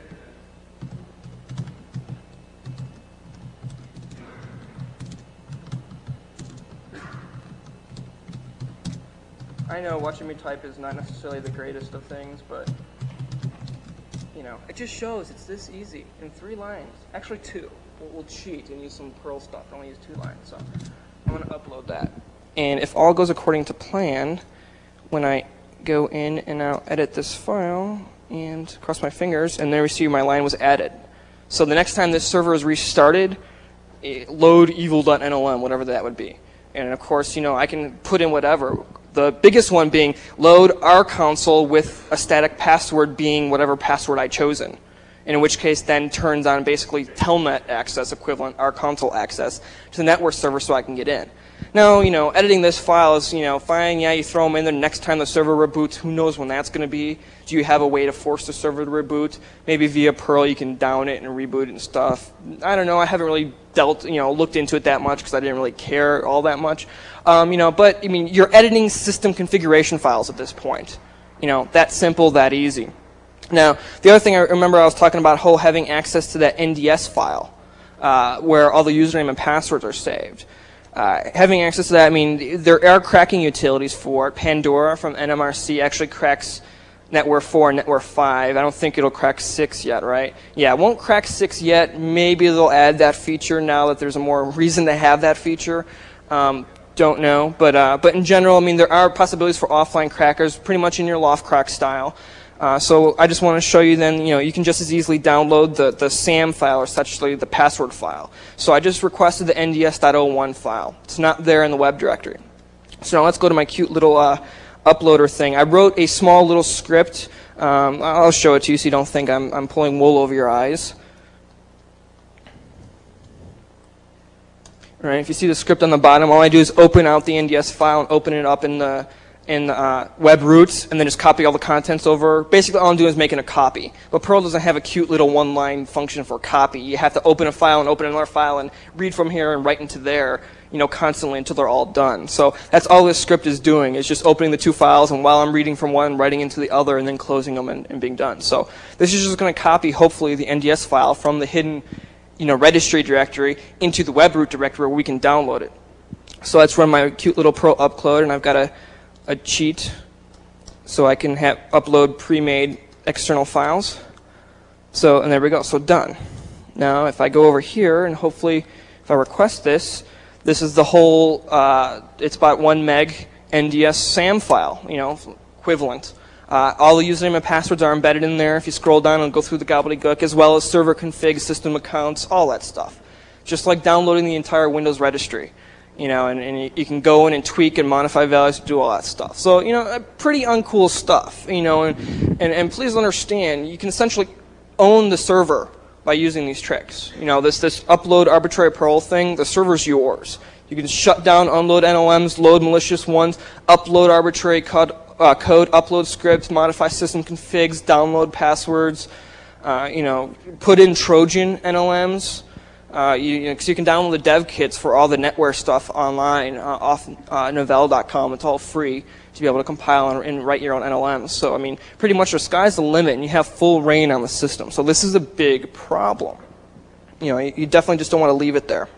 I know watching me type is not necessarily the greatest of things, but it just shows it's this easy in 3 lines. Actually 2. We'll cheat and use some Perl stuff. Only use 2 lines. So I'm going to upload that. And if all goes according to plan, when I go in and I'll edit this file and cross my fingers, and there we see my line was added. So the next time this server is restarted, load evil.nlm, whatever that would be. And of course, I can put in whatever. The biggest one being load our console with a static password being whatever password I chosen. In which case then turns on basically telnet access equivalent, our console access, to the network server so I can get in. Now, editing this file is, fine, yeah, you throw them in there. Next time the server reboots, who knows when that's going to be. Do you have a way to force the server to reboot? Maybe via Perl you can down it and reboot it and stuff. I don't know. I haven't really looked into it that much because I didn't really care all that much. But, you're editing system configuration files at this point. That simple, that easy. Now, the other thing I remember I was talking about having access to that NDS file where all the username and passwords are saved. Having access to that, I mean, there are cracking utilities for it. Pandora from NMRC actually cracks NetWare 4 and NetWare 5. I don't think it'll crack 6 yet, right? Yeah, it won't crack 6 yet. Maybe they'll add that feature now that there's a more reason to have that feature. Don't know, but in general, I mean, there are possibilities for offline crackers, pretty much in your loft crack style. So I just want to show you then, you can just as easily download the SAM file, or essentially the password file. So I just requested the NDS.01 file. It's not there in the web directory. So now let's go to my cute little uploader thing. I wrote a small little script. I'll show it to you so you don't think I'm pulling wool over your eyes. Right, if you see the script on the bottom, all I do is open out the NDS file and open it up in the web roots, and then just copy all the contents over. Basically, all I'm doing is making a copy. But Perl doesn't have a cute little one-line function for copy. You have to open a file and open another file and read from here and write into there, constantly until they're all done. So that's all this script is doing, is just opening the two files, and while I'm reading from one, writing into the other, and then closing them and being done. So this is just going to copy, hopefully, the NDS file from the hidden registry directory into the web root directory where we can download it. So let's run my cute little Perl upload, and I've got a cheat so I can upload pre-made external files. So, and there we go, so done. Now if I go over here and hopefully if I request this is the whole, it's about 1 meg NDS SAM file, equivalent. All the username and passwords are embedded in there. If you scroll down and go through the gobbledygook, as well as server configs, system accounts, all that stuff. Just like downloading the entire Windows registry. And you can go in and tweak and modify values, do all that stuff. So, pretty uncool stuff, and please understand, you can essentially own the server by using these tricks. This upload arbitrary Perl thing, the server's yours. You can shut down, unload NLMs, load malicious ones, upload arbitrary code, upload scripts, modify system configs, download passwords, put in Trojan NLMs. So you can download the dev kits for all the NetWare stuff online off Novell.com. It's all free to be able to compile and write your own NLMs. So, I mean, pretty much the sky's the limit, and you have full reign on the system. So this is a big problem. You definitely just don't want to leave it there.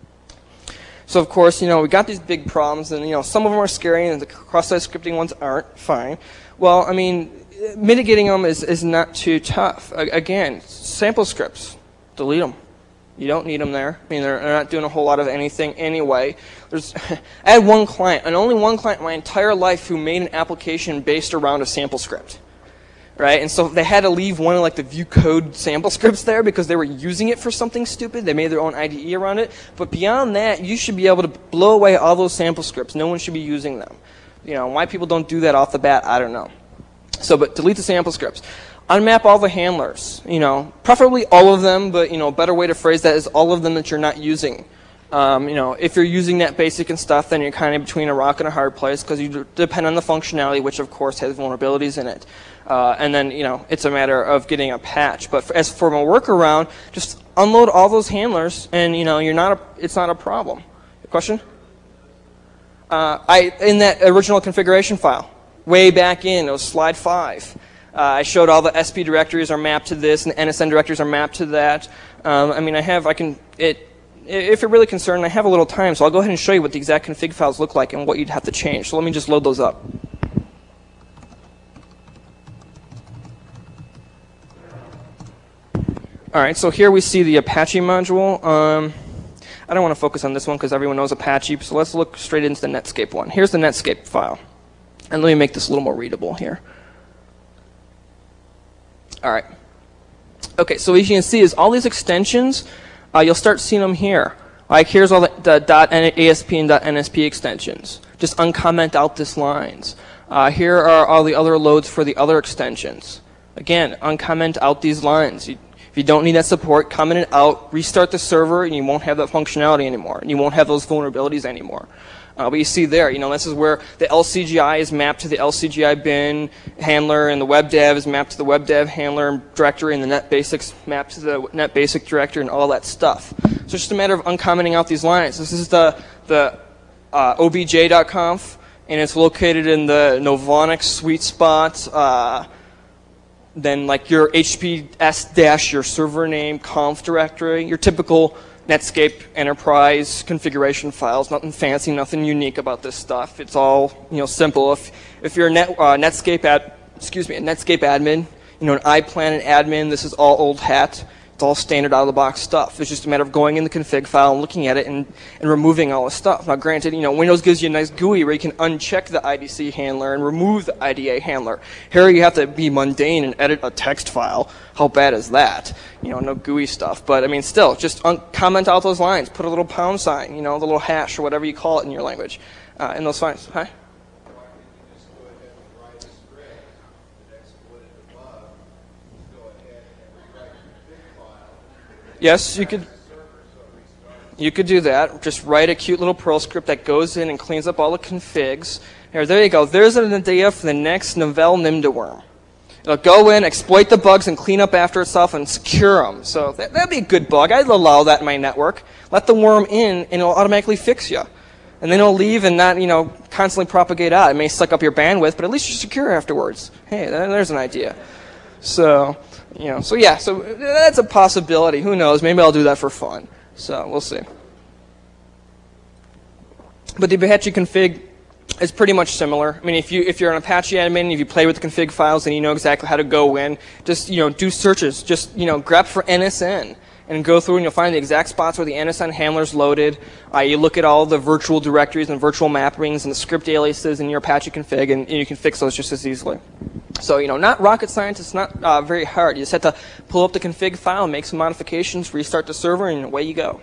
So, of course, we got these big problems, and, some of them are scary, and the cross-site scripting ones aren't. Fine. Well, I mean, mitigating them is not too tough. Again, sample scripts, delete them. You don't need them there. I mean, they're not doing a whole lot of anything anyway. I had one client, and only one client in my entire life, who made an application based around a sample script. Right? And so they had to leave one of the view code sample scripts there because they were using it for something stupid. They made their own IDE around it. But beyond that, you should be able to blow away all those sample scripts. No one should be using them. Why people don't do that off the bat, I don't know. So, but delete the sample scripts. Unmap all the handlers, preferably all of them, but a better way to phrase that is all of them that you're not using. If you're using NetBasic and stuff, then you're kind of between a rock and a hard place because you depend on the functionality, which of course has vulnerabilities in it. And then it's a matter of getting a patch. But as for a workaround, just unload all those handlers, and it's not a problem. Question? In that original configuration file, way back in, it was slide 5. I showed all the SP directories are mapped to this, and the NSN directories are mapped to that. If you're really concerned, I have a little time, so I'll go ahead and show you what the exact config files look like and what you'd have to change. So let me just load those up. All right, so here we see the Apache module. I don't want to focus on this one because everyone knows Apache, so let's look straight into the Netscape one. Here's the Netscape file. And let me make this a little more readable here. All right. Okay, so as you can see is all these extensions, you'll start seeing them here. Like here's all the .ASP and .NSP extensions. Just uncomment out these lines. Here are all the other loads for the other extensions. Again, uncomment out these lines. If you don't need that support, comment it out, restart the server, and you won't have that functionality anymore, and you won't have those vulnerabilities anymore. But you see there, this is where the LCGI is mapped to the LCGI bin handler, and the WebDev is mapped to the WebDev handler directory, and the NetBasic's mapped to the NetBasic directory, and all that stuff. So it's just a matter of uncommenting out these lines. This is the obj.conf, and it's located in the Novonix sweet spot. Then like your HPS- your server name conf directory, your typical Netscape Enterprise configuration files. Nothing fancy, nothing unique about this stuff. It's all simple. If you're a Netscape admin, an iPlanet admin, this is all old hat. It's all standard out-of-the-box stuff. It's just a matter of going in the config file and looking at it and removing all the stuff. Now, granted, Windows gives you a nice GUI where you can uncheck the IDC handler and remove the IDA handler. Here, you have to be mundane and edit a text file. How bad is that? No GUI stuff. But, I mean, still, just comment out those lines. Put a little pound sign, the little hash or whatever you call it in your language. In those lines. Hi? Yes, you could do that. Just write a cute little Perl script that goes in and cleans up all the configs. There you go. There's an idea for the next Novell Nimda worm. It'll go in, exploit the bugs, and clean up after itself and secure them. So that'd be a good bug. I'd allow that in my network. Let the worm in, and it'll automatically fix you. And then it'll leave and not, constantly propagate out. It may suck up your bandwidth, but at least you're secure afterwards. Hey, there's an idea. So that's a possibility. Who knows? Maybe I'll do that for fun. So we'll see. But the Apache config is pretty much similar. I mean, if you're an Apache admin, if you play with the config files and you know exactly how to go in, just do searches. Just grep for NSN and go through and you'll find the exact spots where the NSN handler's loaded. You look at all the virtual directories and virtual mappings and the script aliases in your Apache config, and you can fix those just as easily. So, not rocket science. It's not very hard. You just have to pull up the config file, make some modifications, restart the server, and away you go.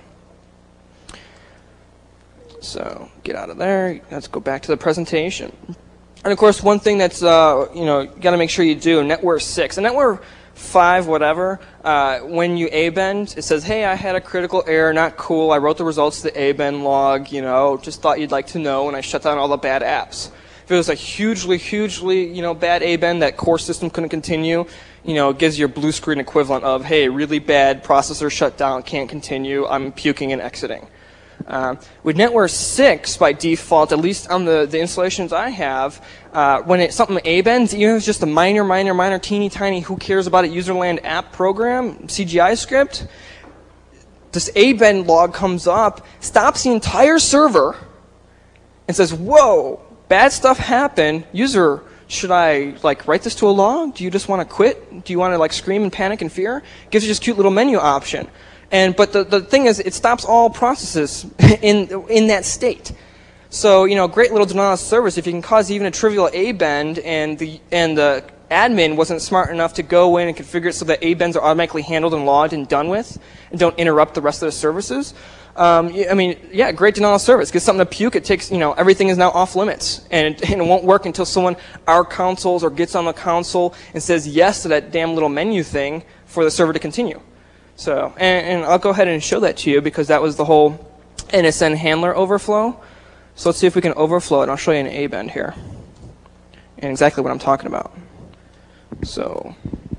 So, get out of there. Let's go back to the presentation. And, of course, one thing that's, got to make sure you do, NetWare 6. And NetWare 5, whatever, when you A-bend, it says, hey, I had a critical error, not cool. I wrote the results to the A-bend log, just thought you'd like to know, and I shut down all the bad apps. If it was a hugely, bad A-bend that core system couldn't continue, it gives you a blue screen equivalent of, hey, really bad processor shut down, can't continue, I'm puking and exiting. With NetWare 6, by default, at least on the installations I have, when something A-bends, even if it's just a minor, teeny tiny, who cares about it, userland app program, CGI script, this A-bend log comes up, stops the entire server, and says, whoa, bad stuff happened. User, should I write this to a log? Do you just want to quit? Do you want to scream and panic and fear? Gives you this cute little menu option. But the thing is, it stops all processes in that state. So great little denial of service. If you can cause even a trivial A-bend, and the admin wasn't smart enough to go in and configure it so that A-bends are automatically handled and logged and done with, and don't interrupt the rest of the services. Great denial of service. Get something to puke. It takes, everything is now off limits, and it won't work until someone consoles or gets on the console and says yes to that damn little menu thing for the server to continue. So, and I'll go ahead and show that to you because that was the whole NSN handler overflow. So let's see if we can overflow it. I'll show you an A-bend here and exactly what I'm talking about. So.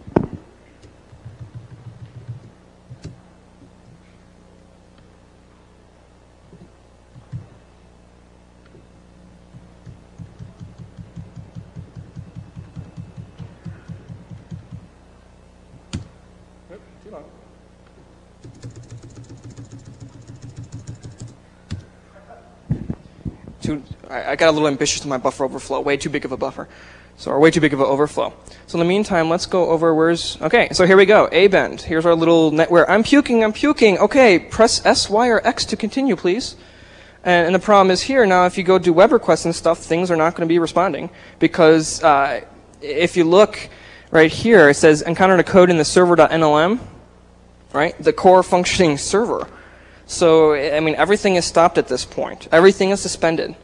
I got a little ambitious with my buffer overflow. Way too big of a buffer. Or way too big of an overflow. So in the meantime, let's go over okay, so here we go. A-bend. Here's our little NetWare. I'm puking. Okay, press S, Y, or X to continue, please. And the problem is here, now if you go do web requests and stuff, things are not going to be responding. Because if you look right here, it says encountered a code in the server.nlm, right? The core functioning server. So, I mean, everything is stopped at this point. Everything is suspended.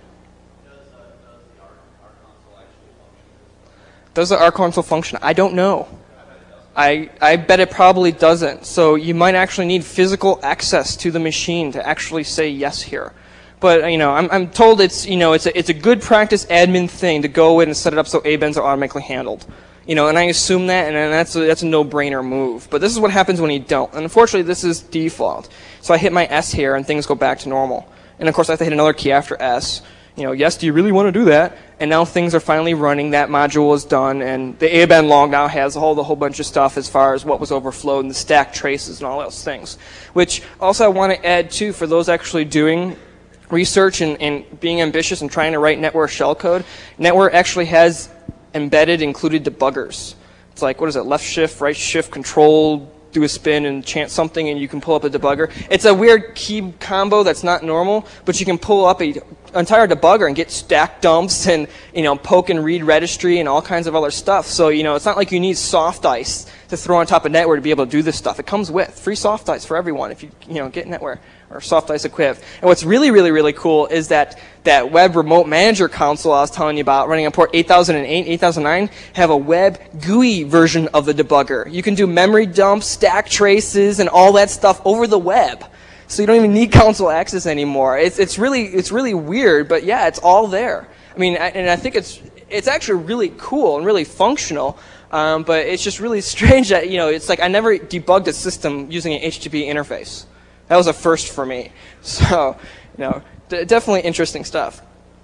Does the R console function? I don't know. I bet it probably doesn't. So you might actually need physical access to the machine to actually say yes here. But I'm told it's a good practice admin thing to go in and set it up so A-bends are automatically handled. And I assume that, and that's a no-brainer move. But this is what happens when you don't. And unfortunately, this is default. So I hit my S here, and things go back to normal. And of course, I have to hit another key after S. Yes, do you really want to do that? And now things are finally running. That module is done, and the ABEN log now has a whole bunch of stuff as far as what was overflowed and the stack traces and all those things. Which also I want to add, too, for those actually doing research and being ambitious and trying to write NetWare shellcode, NetWare actually has embedded included debuggers. It's like, what is it, left shift, right shift, control, do a spin and chant something, and you can pull up a debugger. It's a weird key combo that's not normal, but you can pull up an entire debugger and get stack dumps and poke and read registry and all kinds of other stuff. So it's not like you need soft ice to throw on top of NetWare to be able to do this stuff. It comes with free soft ice for everyone if you get NetWare or soft ice equipped. And what's really, really, really cool is that web remote manager console I was telling you about running on port 8008, 8009 have a web GUI version of the debugger. You can do memory dumps, stack traces, and all that stuff over the web. So you don't even need console access anymore. It's really weird, but yeah, it's all there. I mean, and I think it's actually really cool and really functional. But it's just really strange that it's like I never debugged a system using an HTTP interface. That was a first for me. So definitely interesting stuff.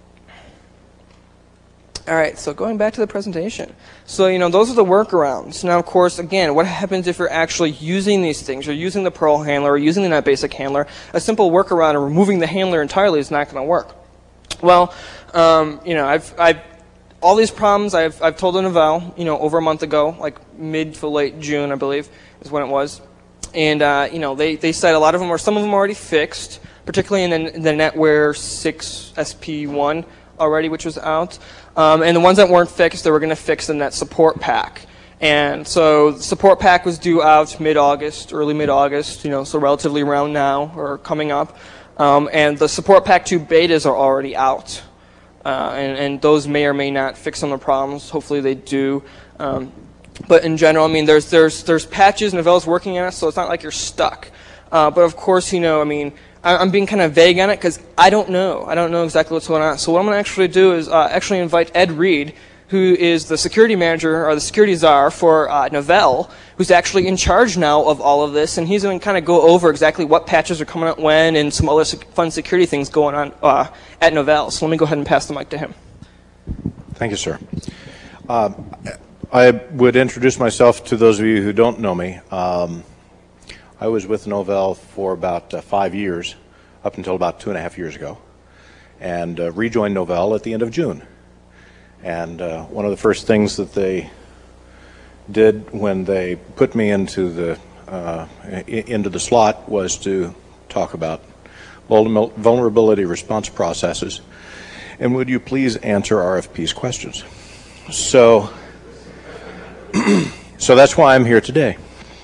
All right, so going back to the presentation. So, those are the workarounds. Now, of course, again, what happens if you're actually using these things? You're using the Perl handler or using the NetBasic handler. A simple workaround of removing the handler entirely is not going to work. Well, I've all these problems I've told the Novell, over a month ago, like mid to late June, I believe, is when it was. And, they said a lot of them, or some of them already fixed, particularly in the NetWare 6 SP1 already, which was out. And the ones that weren't fixed, they were going to fix in that support pack. And so the support pack was due out mid-August, early mid-August, so relatively around now or coming up. And the support pack 2 betas are already out. And those may or may not fix some of the problems. Hopefully they do. But in general, I mean, there's patches Novell's working on it, so it's not like you're stuck. But of course, I'm being kind of vague on it because I don't know. I don't know exactly what's going on. So what I'm going to actually do is actually invite Ed Reed, who is the security manager or the security czar for Novell, who's actually in charge now of all of this, and he's going to kind of go over exactly what patches are coming out when and some other fun security things going on at Novell. So let me go ahead and pass the mic to him. Thank you, sir. I would introduce myself to those of you who don't know me. I was with Novell for about 5 years, up until about 2.5 years ago, and rejoined Novell at the end of June. And one of the first things that they did when they put me into the slot was to talk about vulnerability response processes. And would you please answer RFP's questions? So that's why I'm here today.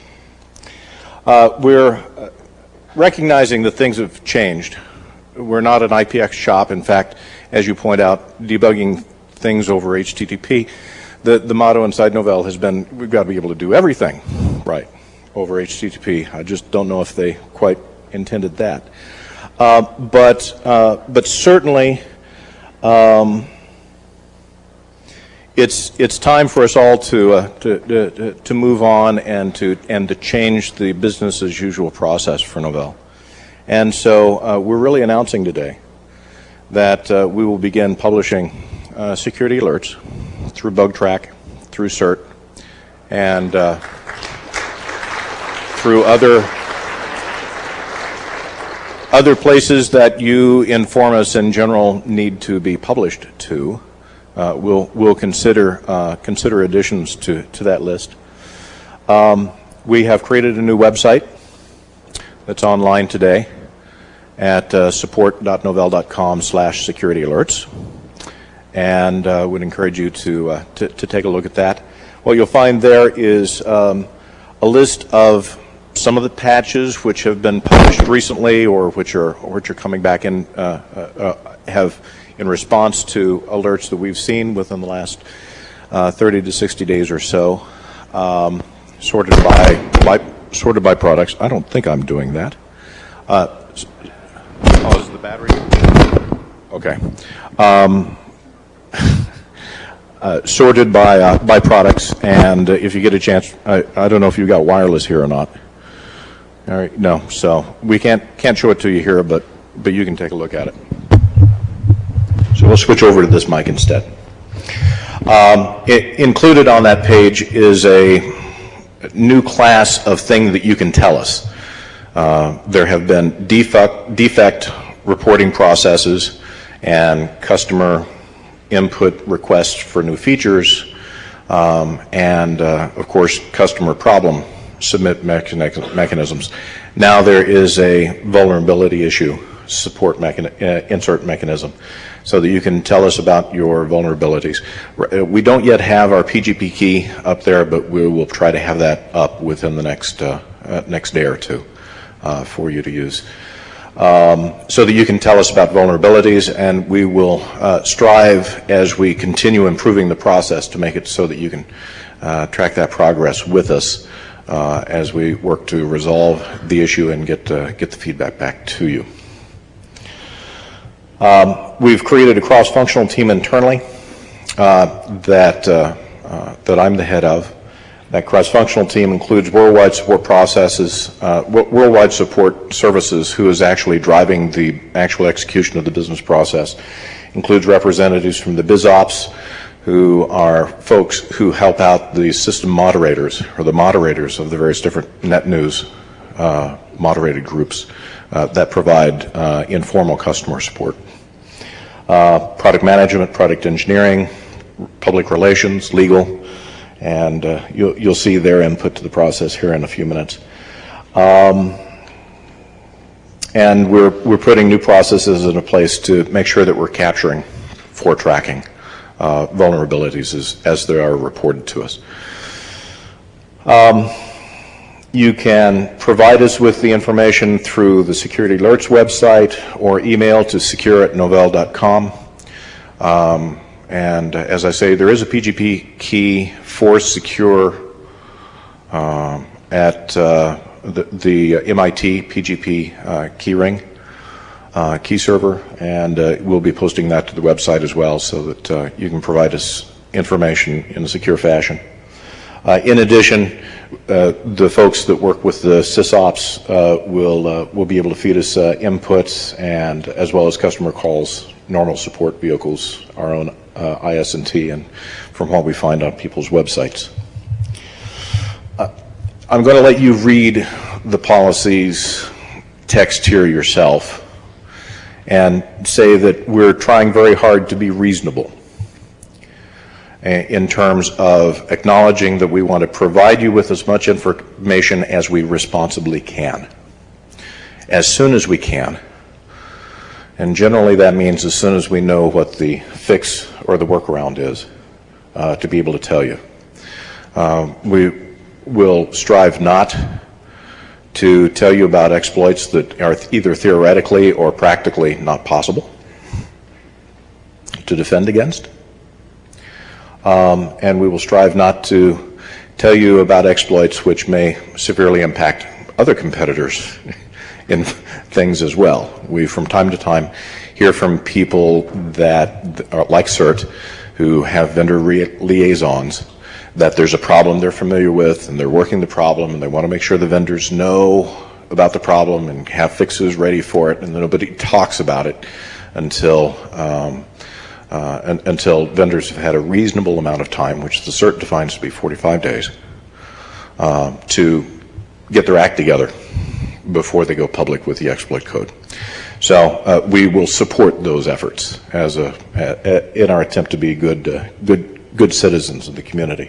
We're recognizing that things have changed. We're not an IPX shop. In fact, as you point out, debugging things over HTTP, the motto inside Novell has been, we've got to be able to do everything right over HTTP. I just don't know if they quite intended that. But certainly, it's time for us all to move on and to change the business as usual process for Novell. And so we're really announcing today that we will begin publishing security alerts through BugTrack, through CERT, and through other places that you inform us in general need to be published to. We'll consider additions to that list. We have created a new website that's online today at support.novell.com/security-alerts, and would encourage you to take a look at that. What you'll find there is a list of some of the patches which have been published recently or which are coming back in in response to alerts that we've seen within the last 30 to 60 days or so, sorted by products. I don't think I'm doing that. Oh, is the battery? Okay. Sorted by products, and if you get a chance, I don't know if you got wireless here or not. All right, no. So we can't show it to you here, but you can take a look at it. we'll switch over to this mic instead. Included on that page is a new class of thing that you can tell us. There have been defect reporting processes and customer input requests for new features, and of course customer problem submit mechanisms. Now there is a vulnerability issue support insert mechanism, so that you can tell us about your vulnerabilities. We don't yet have our PGP key up there, but we will try to have that up within the next day or two for you to use, so that you can tell us about vulnerabilities, and we will strive as we continue improving the process to make it so that you can track that progress with us as we work to resolve the issue and get the feedback back to you. We've created a cross-functional team internally that I'm the head of. That cross-functional team includes worldwide support processes, worldwide support services, who is actually driving the actual execution of the business process. Includes representatives from the BizOps, who are folks who help out the system moderators, or the moderators of the various different NetNews moderated groups that provide informal customer support. Product management, product engineering, public relations, legal, and you'll see their input to the process here in a few minutes. And we're putting new processes into place to make sure that we're capturing for tracking vulnerabilities as they are reported to us. You can provide us with the information through the Security Alerts website or email to secure@novell.com. And as I say, there is a PGP key for Secure at the MIT PGP keyring key server, and we'll be posting that to the website as well, so that you can provide us information in a secure fashion. In addition, the folks that work with the SysOps will be able to feed us inputs, and as well as customer calls, normal support vehicles, our own IS&T, and from what we find on people's websites. I'm going to let you read the policies text here yourself and say that we're trying very hard to be reasonable in terms of acknowledging that we want to provide you with as much information as we responsibly can, as soon as we can. And generally that means as soon as we know what the fix or the workaround is, to be able to tell you. We will strive not to tell you about exploits that are either theoretically or practically not possible to defend against. And we will strive not to tell you about exploits which may severely impact other competitors in things as well. We, from time to time, hear from people that are like CERT, who have vendor liaisons, that there's a problem they're familiar with, and they're working the problem, and they want to make sure the vendors know about the problem and have fixes ready for it, and nobody talks about it until vendors have had a reasonable amount of time, which the CERT defines to be 45 days, to get their act together before they go public with the exploit code. So we will support those efforts as in our attempt to be good citizens of the community.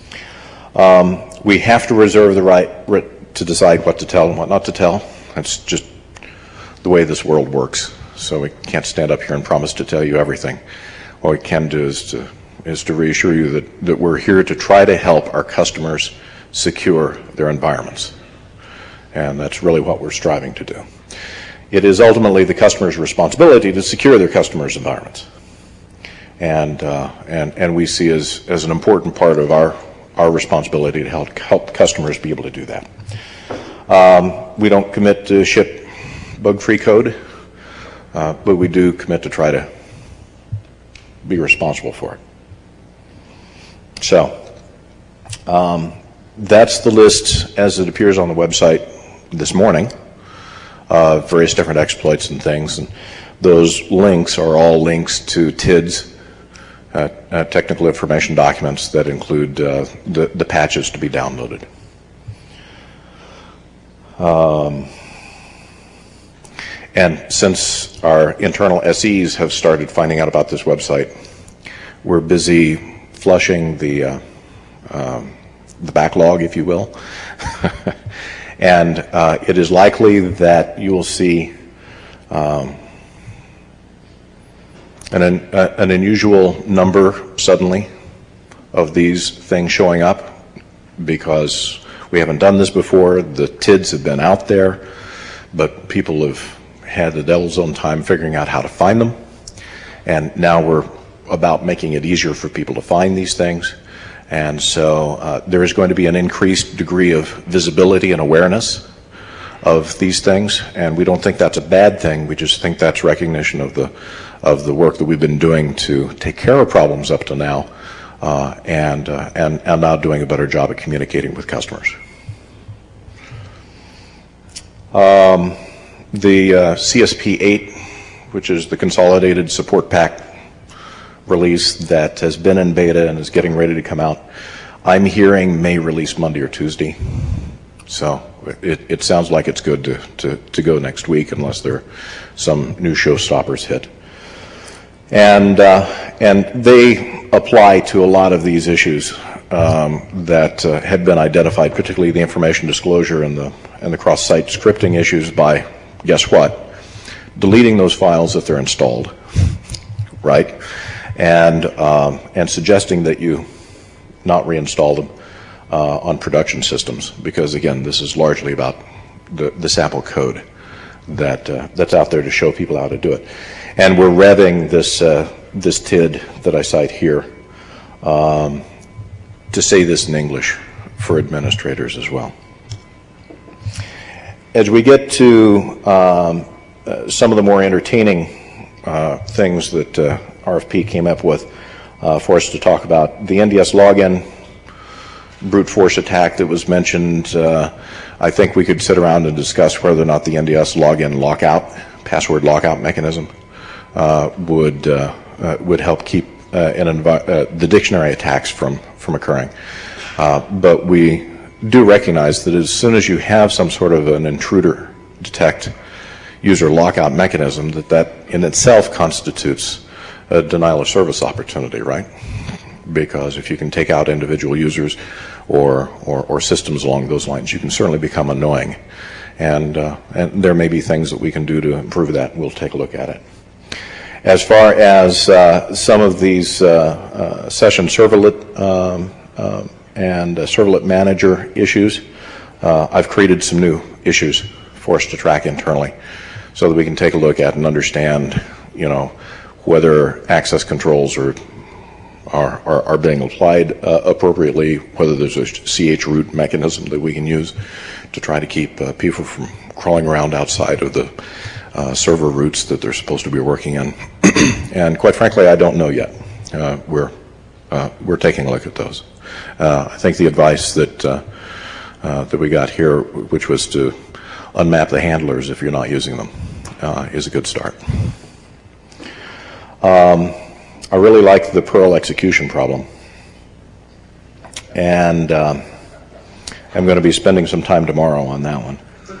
We have to reserve the right to decide what to tell and what not to tell. That's just the way this world works. So we can't stand up here and promise to tell you everything. What we can do is to reassure you that we're here to try to help our customers secure their environments. And that's really what we're striving to do. It is ultimately the customer's responsibility to secure their customers' environments. And we see as an important part of our responsibility to help customers be able to do that. We don't commit to ship bug-free code, but we do commit to try to be responsible for it. So that's the list as it appears on the website this morning of various different exploits and things. And Those links are all links to TIDs, technical information documents that include the patches to be downloaded. And since our internal SEs have started finding out about this website, we're busy flushing the backlog, if you will. And it is likely that you will see an unusual number suddenly of these things showing up, because we haven't done this before. The TIDs have been out there, but people have had the devil's own time figuring out how to find them. And now we're about making it easier for people to find these things. And so there is going to be an increased degree of visibility and awareness of these things, and we don't think that's a bad thing. We just think that's recognition of the work that we've been doing to take care of problems up to now, and now doing a better job at communicating with customers. The CSP8, which is the Consolidated Support Pack release that has been in beta and is getting ready to come out, I'm hearing may release Monday or Tuesday. So it sounds like it's good to go next week, unless there are some new showstoppers hit. And they apply to a lot of these issues that had been identified, particularly the information disclosure and the cross-site scripting issues, by, guess what, deleting those files if they're installed, right? And suggesting that you not reinstall them on production systems, because again, this is largely about the sample code that's out there to show people how to do it. And we're revving this TID that I cite here to say this in English for administrators as well. As we get to some of the more entertaining things that RFP came up with for us to talk about, the NDS login brute force attack that was mentioned, I think we could sit around and discuss whether or not the NDS login lockout, password lockout mechanism would help keep the dictionary attacks from occurring. But we do recognize that as soon as you have some sort of an intruder detect user lockout mechanism, that in itself constitutes a denial of service opportunity, right? Because if you can take out individual users or systems along those lines, you can certainly become annoying. And there may be things that we can do to improve that. We'll take a look at it. As far as some of these session servlet and servlet manager issues, I've created some new issues for us to track internally, so that we can take a look at and understand, you know, whether access controls are being applied appropriately, whether there's a chroot mechanism that we can use to try to keep people from crawling around outside of the server routes that they're supposed to be working in. And quite frankly, I don't know yet. We're taking a look at those. I think the advice that we got here, which was to unmap the handlers if you're not using them, is a good start. I really like the Perl execution problem, and I'm going to be spending some time tomorrow on that one.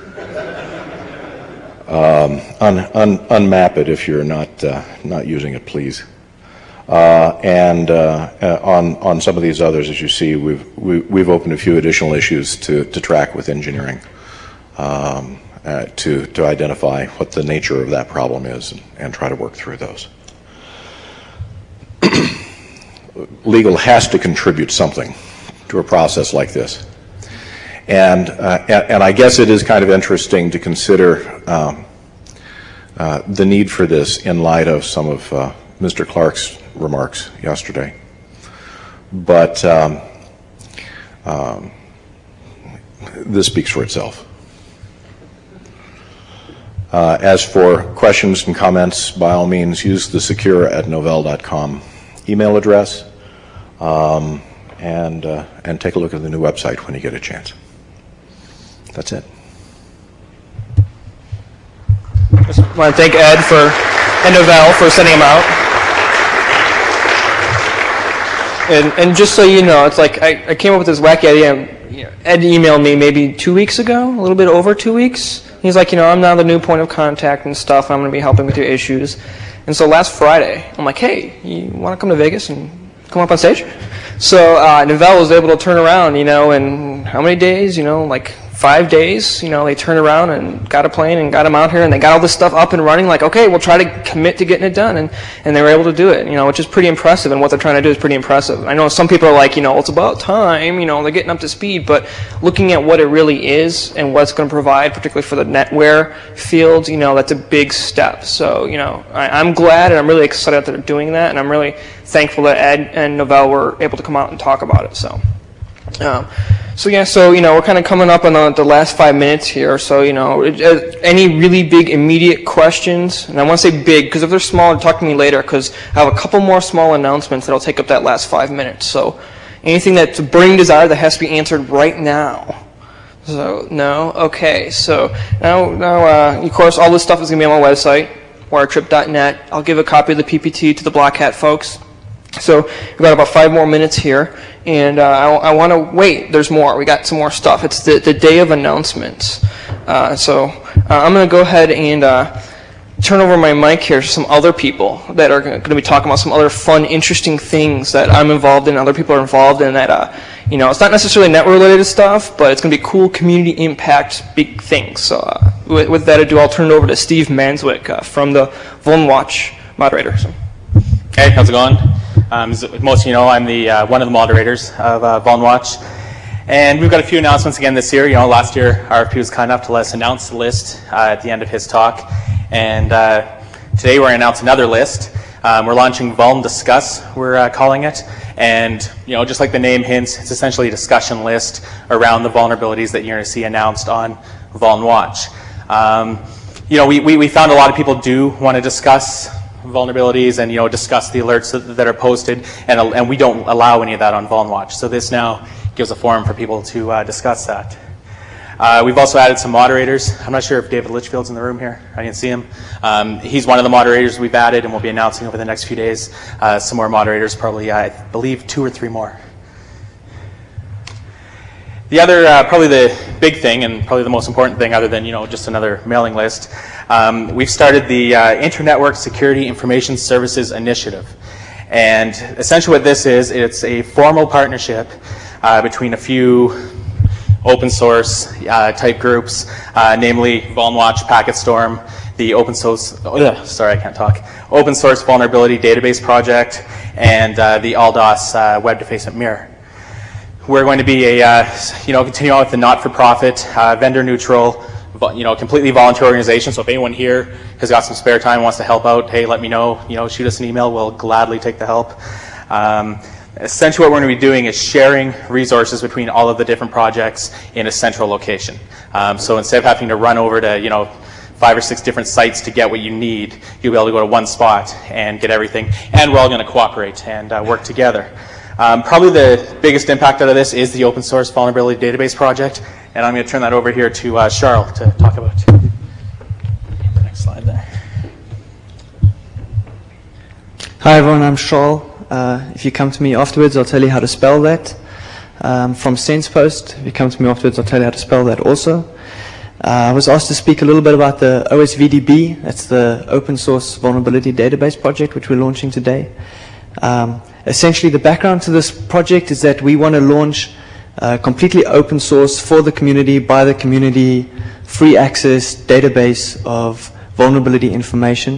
Unmap it if you're not using it, please. And on some of these others, as you see, we've opened a few additional issues to track with engineering to identify what the nature of that problem is and try to work through those. Legal has to contribute something to a process like this, and I guess it is kind of interesting to consider the need for this in light of some of Mr. Clark's remarks yesterday. But this speaks for itself. As for questions and comments, by all means, use the secure@novell.com email address, and take a look at the new website when you get a chance. That's it. Just want to thank Ed for and Novell for sending them out. And just so you know, it's like I came up with this wacky idea. Ed emailed me maybe 2 weeks ago, a little bit over 2 weeks. He's like, I'm now the new point of contact and stuff. I'm going to be helping with your issues. And so last Friday, I'm like, hey, you want to come to Vegas and come up on stage? So Novell was able to turn around, in how many days? Like 5 days. They turned around and got a plane and got him out here, and they got all this stuff up and running. Like, okay, we'll try to commit to getting it done, and they were able to do it. Which is pretty impressive, and what they're trying to do is pretty impressive. I know some people are like, it's about time. They're getting up to speed, but looking at what it really is and what it's going to provide, particularly for the NetWare field, that's a big step. So, I'm glad and I'm really excited that they're doing that, and I'm really thankful that Ed and Novell were able to come out and talk about it. So. We're kind of coming up on the last 5 minutes here. So, any really big immediate questions? And I want to say big, because if they're small, talk to me later, because I have a couple more small announcements that'll take up that last 5 minutes. So, anything that's a burning desire that has to be answered right now? So, no? Okay. So, now of course, all this stuff is going to be on my website, wiretrip.net. I'll give a copy of the PPT to the Black Hat folks. So we've got about 5 more minutes here, and I want to wait. There's more. We got some more stuff. It's the day of announcements. So I'm going to go ahead and turn over my mic here to some other people that are going to be talking about some other fun, interesting things that I'm involved in, other people are involved in that, it's not necessarily network-related stuff, but it's going to be cool community impact, big things. So with that ado, I'll turn it over to Steve Manswick from the VulnWatch moderator. So. Hey, how's it going? As most of you know, I'm the one of the moderators of VulnWatch, and we've got a few announcements again this year. Last year RFP was kind enough to let us announce the list at the end of his talk, and today we're going to announce another list. We're launching Vuln Discuss, we're calling it, and just like the name hints, it's essentially a discussion list around the vulnerabilities that you're going to see announced on VulnWatch. We found a lot of people do want to discuss vulnerabilities and discuss the alerts that are posted, and we don't allow any of that on VulnWatch. So this now gives a forum for people to discuss that. We've also added some moderators. I'm not sure if David Litchfield's in the room here. I didn't see him. He's one of the moderators we've added, and we'll be announcing over the next few days some more moderators, probably I believe 2 or 3 more. The other, probably the big thing, and probably the most important thing other than just another mailing list, we've started the Internetwork Security Information Services Initiative. And essentially what this is, it's a formal partnership between a few open source type groups, namely VulnWatch, PacketStorm, the open source Vulnerability Database Project, and the ALDOS Web Defacement Mirror. We're going to be continue on with the not-for-profit, vendor-neutral, completely voluntary organization. So if anyone here has got some spare time and wants to help out, hey, let me know. Shoot us an email. We'll gladly take the help. Essentially, what we're going to be doing is sharing resources between all of the different projects in a central location. So instead of having to run over to 5 or 6 different sites to get what you need, you'll be able to go to one spot and get everything. And we're all going to cooperate and work together. Probably the biggest impact out of this is the open source vulnerability database project, and I'm going to turn that over here to Charles to talk about. Next slide there. Hi everyone, I'm Charles. If you come to me afterwards, I'll tell you how to spell that. From SensePost, if you come to me afterwards, I'll tell you how to spell that also. I was asked to speak a little bit about the OSVDB. That's the open source vulnerability database project which we're launching today. Essentially, the background to this project is that we want to launch a completely open source for the community, by the community, free access database of vulnerability information.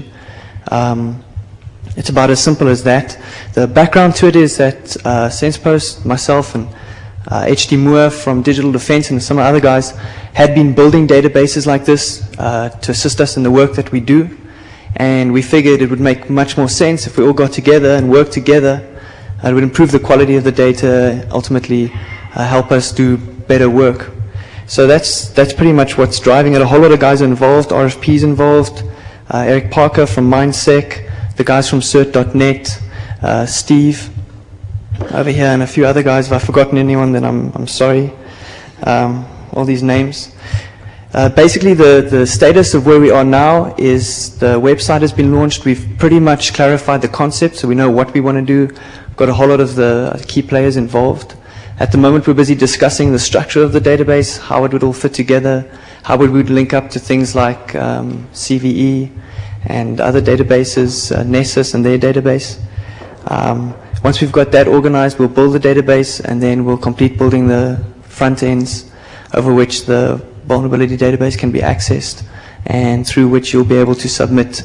It's about as simple as that. The background to it is that SensePost, myself, and H.D. Moore from Digital Defense and some other guys had been building databases like this to assist us in the work that we do. And we figured it would make much more sense if we all got together and worked together. It would improve the quality of the data, ultimately help us do better work. So that's pretty much what's driving it. A whole lot of guys are involved, RFPs involved, Eric Parker from MindSec, the guys from cert.net, Steve over here, and a few other guys. If I've forgotten anyone, then I'm sorry. All these names. Basically, the status of where we are now is the website has been launched. We've pretty much clarified the concept, so we know what we want to do. Got a whole lot of the key players involved. At the moment, we're busy discussing the structure of the database, how it would all fit together, how it would link up to things like CVE and other databases, Nessus and their database. Once we've got that organized, we'll build the database, and then we'll complete building the front ends over which the vulnerability database can be accessed, and through which you'll be able to submit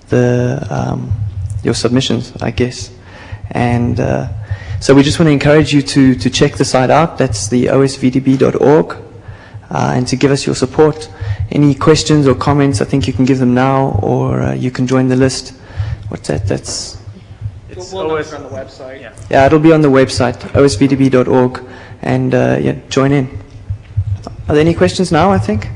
your submissions, I guess. And so we just want to encourage you to check the site out. That's the osvdb.org, and to give us your support. Any questions or comments, I think you can give them now, or you can join the list. What's that? It's on the website. Yeah, it'll be on the website, osvdb.org, and yeah, join in. Are there any questions now, I think?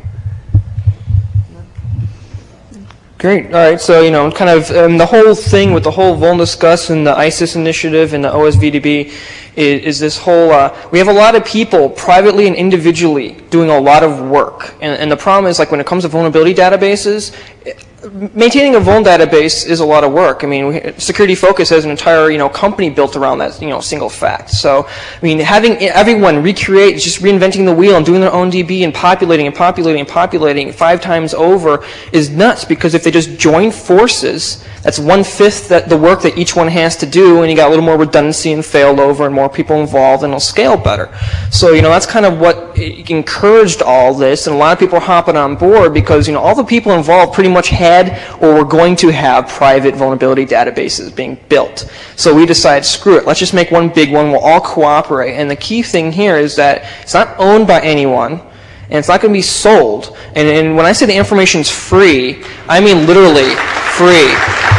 Great. All right. So, kind of the whole thing with the whole VulnDiscuss and the ISIS initiative and the OSVDB is this whole, we have a lot of people privately and individually doing a lot of work. And the problem is, like, when it comes to vulnerability databases, maintaining a vuln database is a lot of work. I mean, Security Focus has an entire, company built around that, single fact. So, I mean, having everyone recreate, just reinventing the wheel and doing their own DB and populating and populating and populating 5 times over is nuts, because if they just join forces, that's 1/5 the work that each one has to do, and you got a little more redundancy and failover and more people involved, and it'll scale better. So, that's kind of what encouraged all this, and a lot of people are hopping on board because, all the people involved pretty much had or were going to have private vulnerability databases being built. So we decided, screw it, let's just make one big one, we'll all cooperate. And the key thing here is that it's not owned by anyone, and it's not going to be sold. And when I say the information's free, I mean literally free.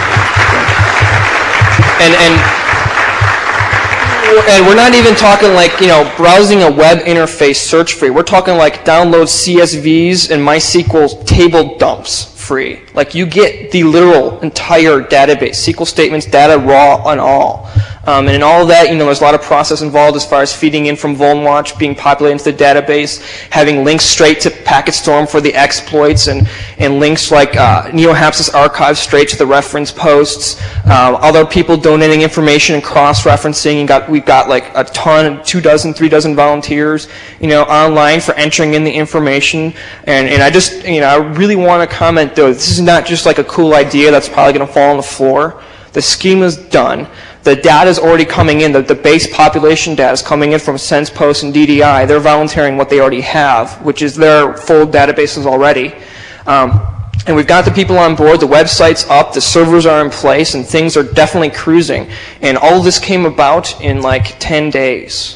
And we're not even talking like, browsing a web interface search free. We're talking like download CSVs and MySQL table dumps free. Like, you get the literal entire database, SQL statements, data raw and all. And in all of that, there's a lot of process involved as far as feeding in from VulnWatch, being populated into the database, having links straight to PacketStorm for the exploits, and links like NeoHaps's archive straight to the reference posts, other people donating information and cross-referencing. We've got like a ton, 2 dozen, 3 dozen volunteers, online for entering in the information. And I just, I really want to comment, though, this is not just like a cool idea that's probably going to fall on the floor. The scheme is done. The data is already coming in. The base population data is coming in from SensePost and DDI. They're volunteering what they already have, which is their full databases already. And we've got the people on board. The website's up. The servers are in place, and things are definitely cruising. And all of this came about in like 10 days.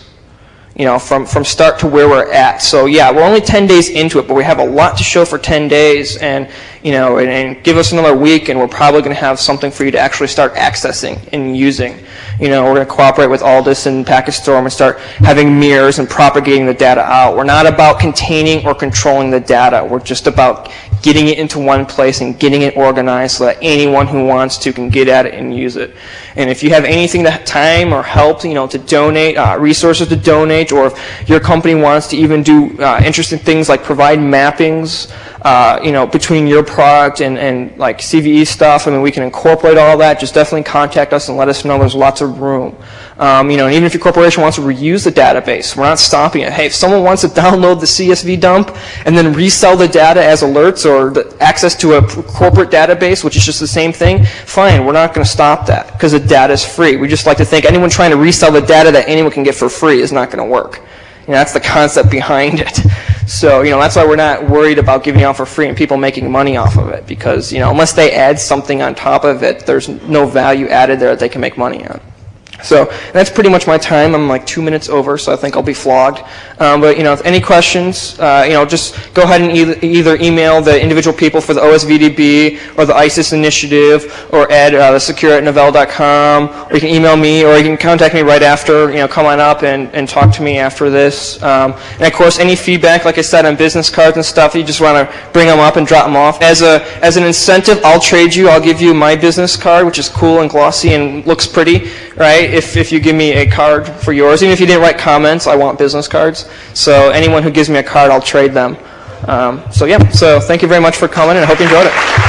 From start to where we're at. So yeah, we're only 10 days into it, but we have a lot to show for 10 days, and and give us another week, and we're probably going to have something for you to actually start accessing and using. We're going to cooperate with Aldus and PacketStorm and start having mirrors and propagating the data out. We're not about containing or controlling the data. We're just about getting it into one place and getting it organized so that anyone who wants to can get at it and use it. And if you have anything, time or help, to donate, resources to donate, or if your company wants to even do interesting things like provide mappings, between your product and like CVE stuff, I mean, we can incorporate all that. Just definitely contact us and let us know. There's lots of room. And even if your corporation wants to reuse the database, we're not stopping it. Hey, if someone wants to download the CSV dump and then resell the data as alerts or the access to a corporate database, which is just the same thing, fine, we're not going to stop that because the data is free. We just like to think anyone trying to resell the data that anyone can get for free is not going to work. That's the concept behind it. So, that's why we're not worried about giving it out for free and people making money off of it, because, unless they add something on top of it, there's no value added there that they can make money on. So that's pretty much my time. I'm like 2 minutes over, so I think I'll be flogged. But if any questions, just go ahead and either email the individual people for the OSVDB or the ISIS initiative, or Ed, secure@novell.com, or you can email me, or you can contact me right after. Come on up and talk to me after this. And of course, any feedback, like I said, on business cards and stuff, you just want to bring them up and drop them off. As an incentive, I'll trade you. I'll give you my business card, which is cool and glossy and looks pretty, right? If you give me a card for yours, even if you didn't write comments, I want business cards. So anyone who gives me a card, I'll trade them. So yeah, so thank you very much for coming, and I hope you enjoyed it.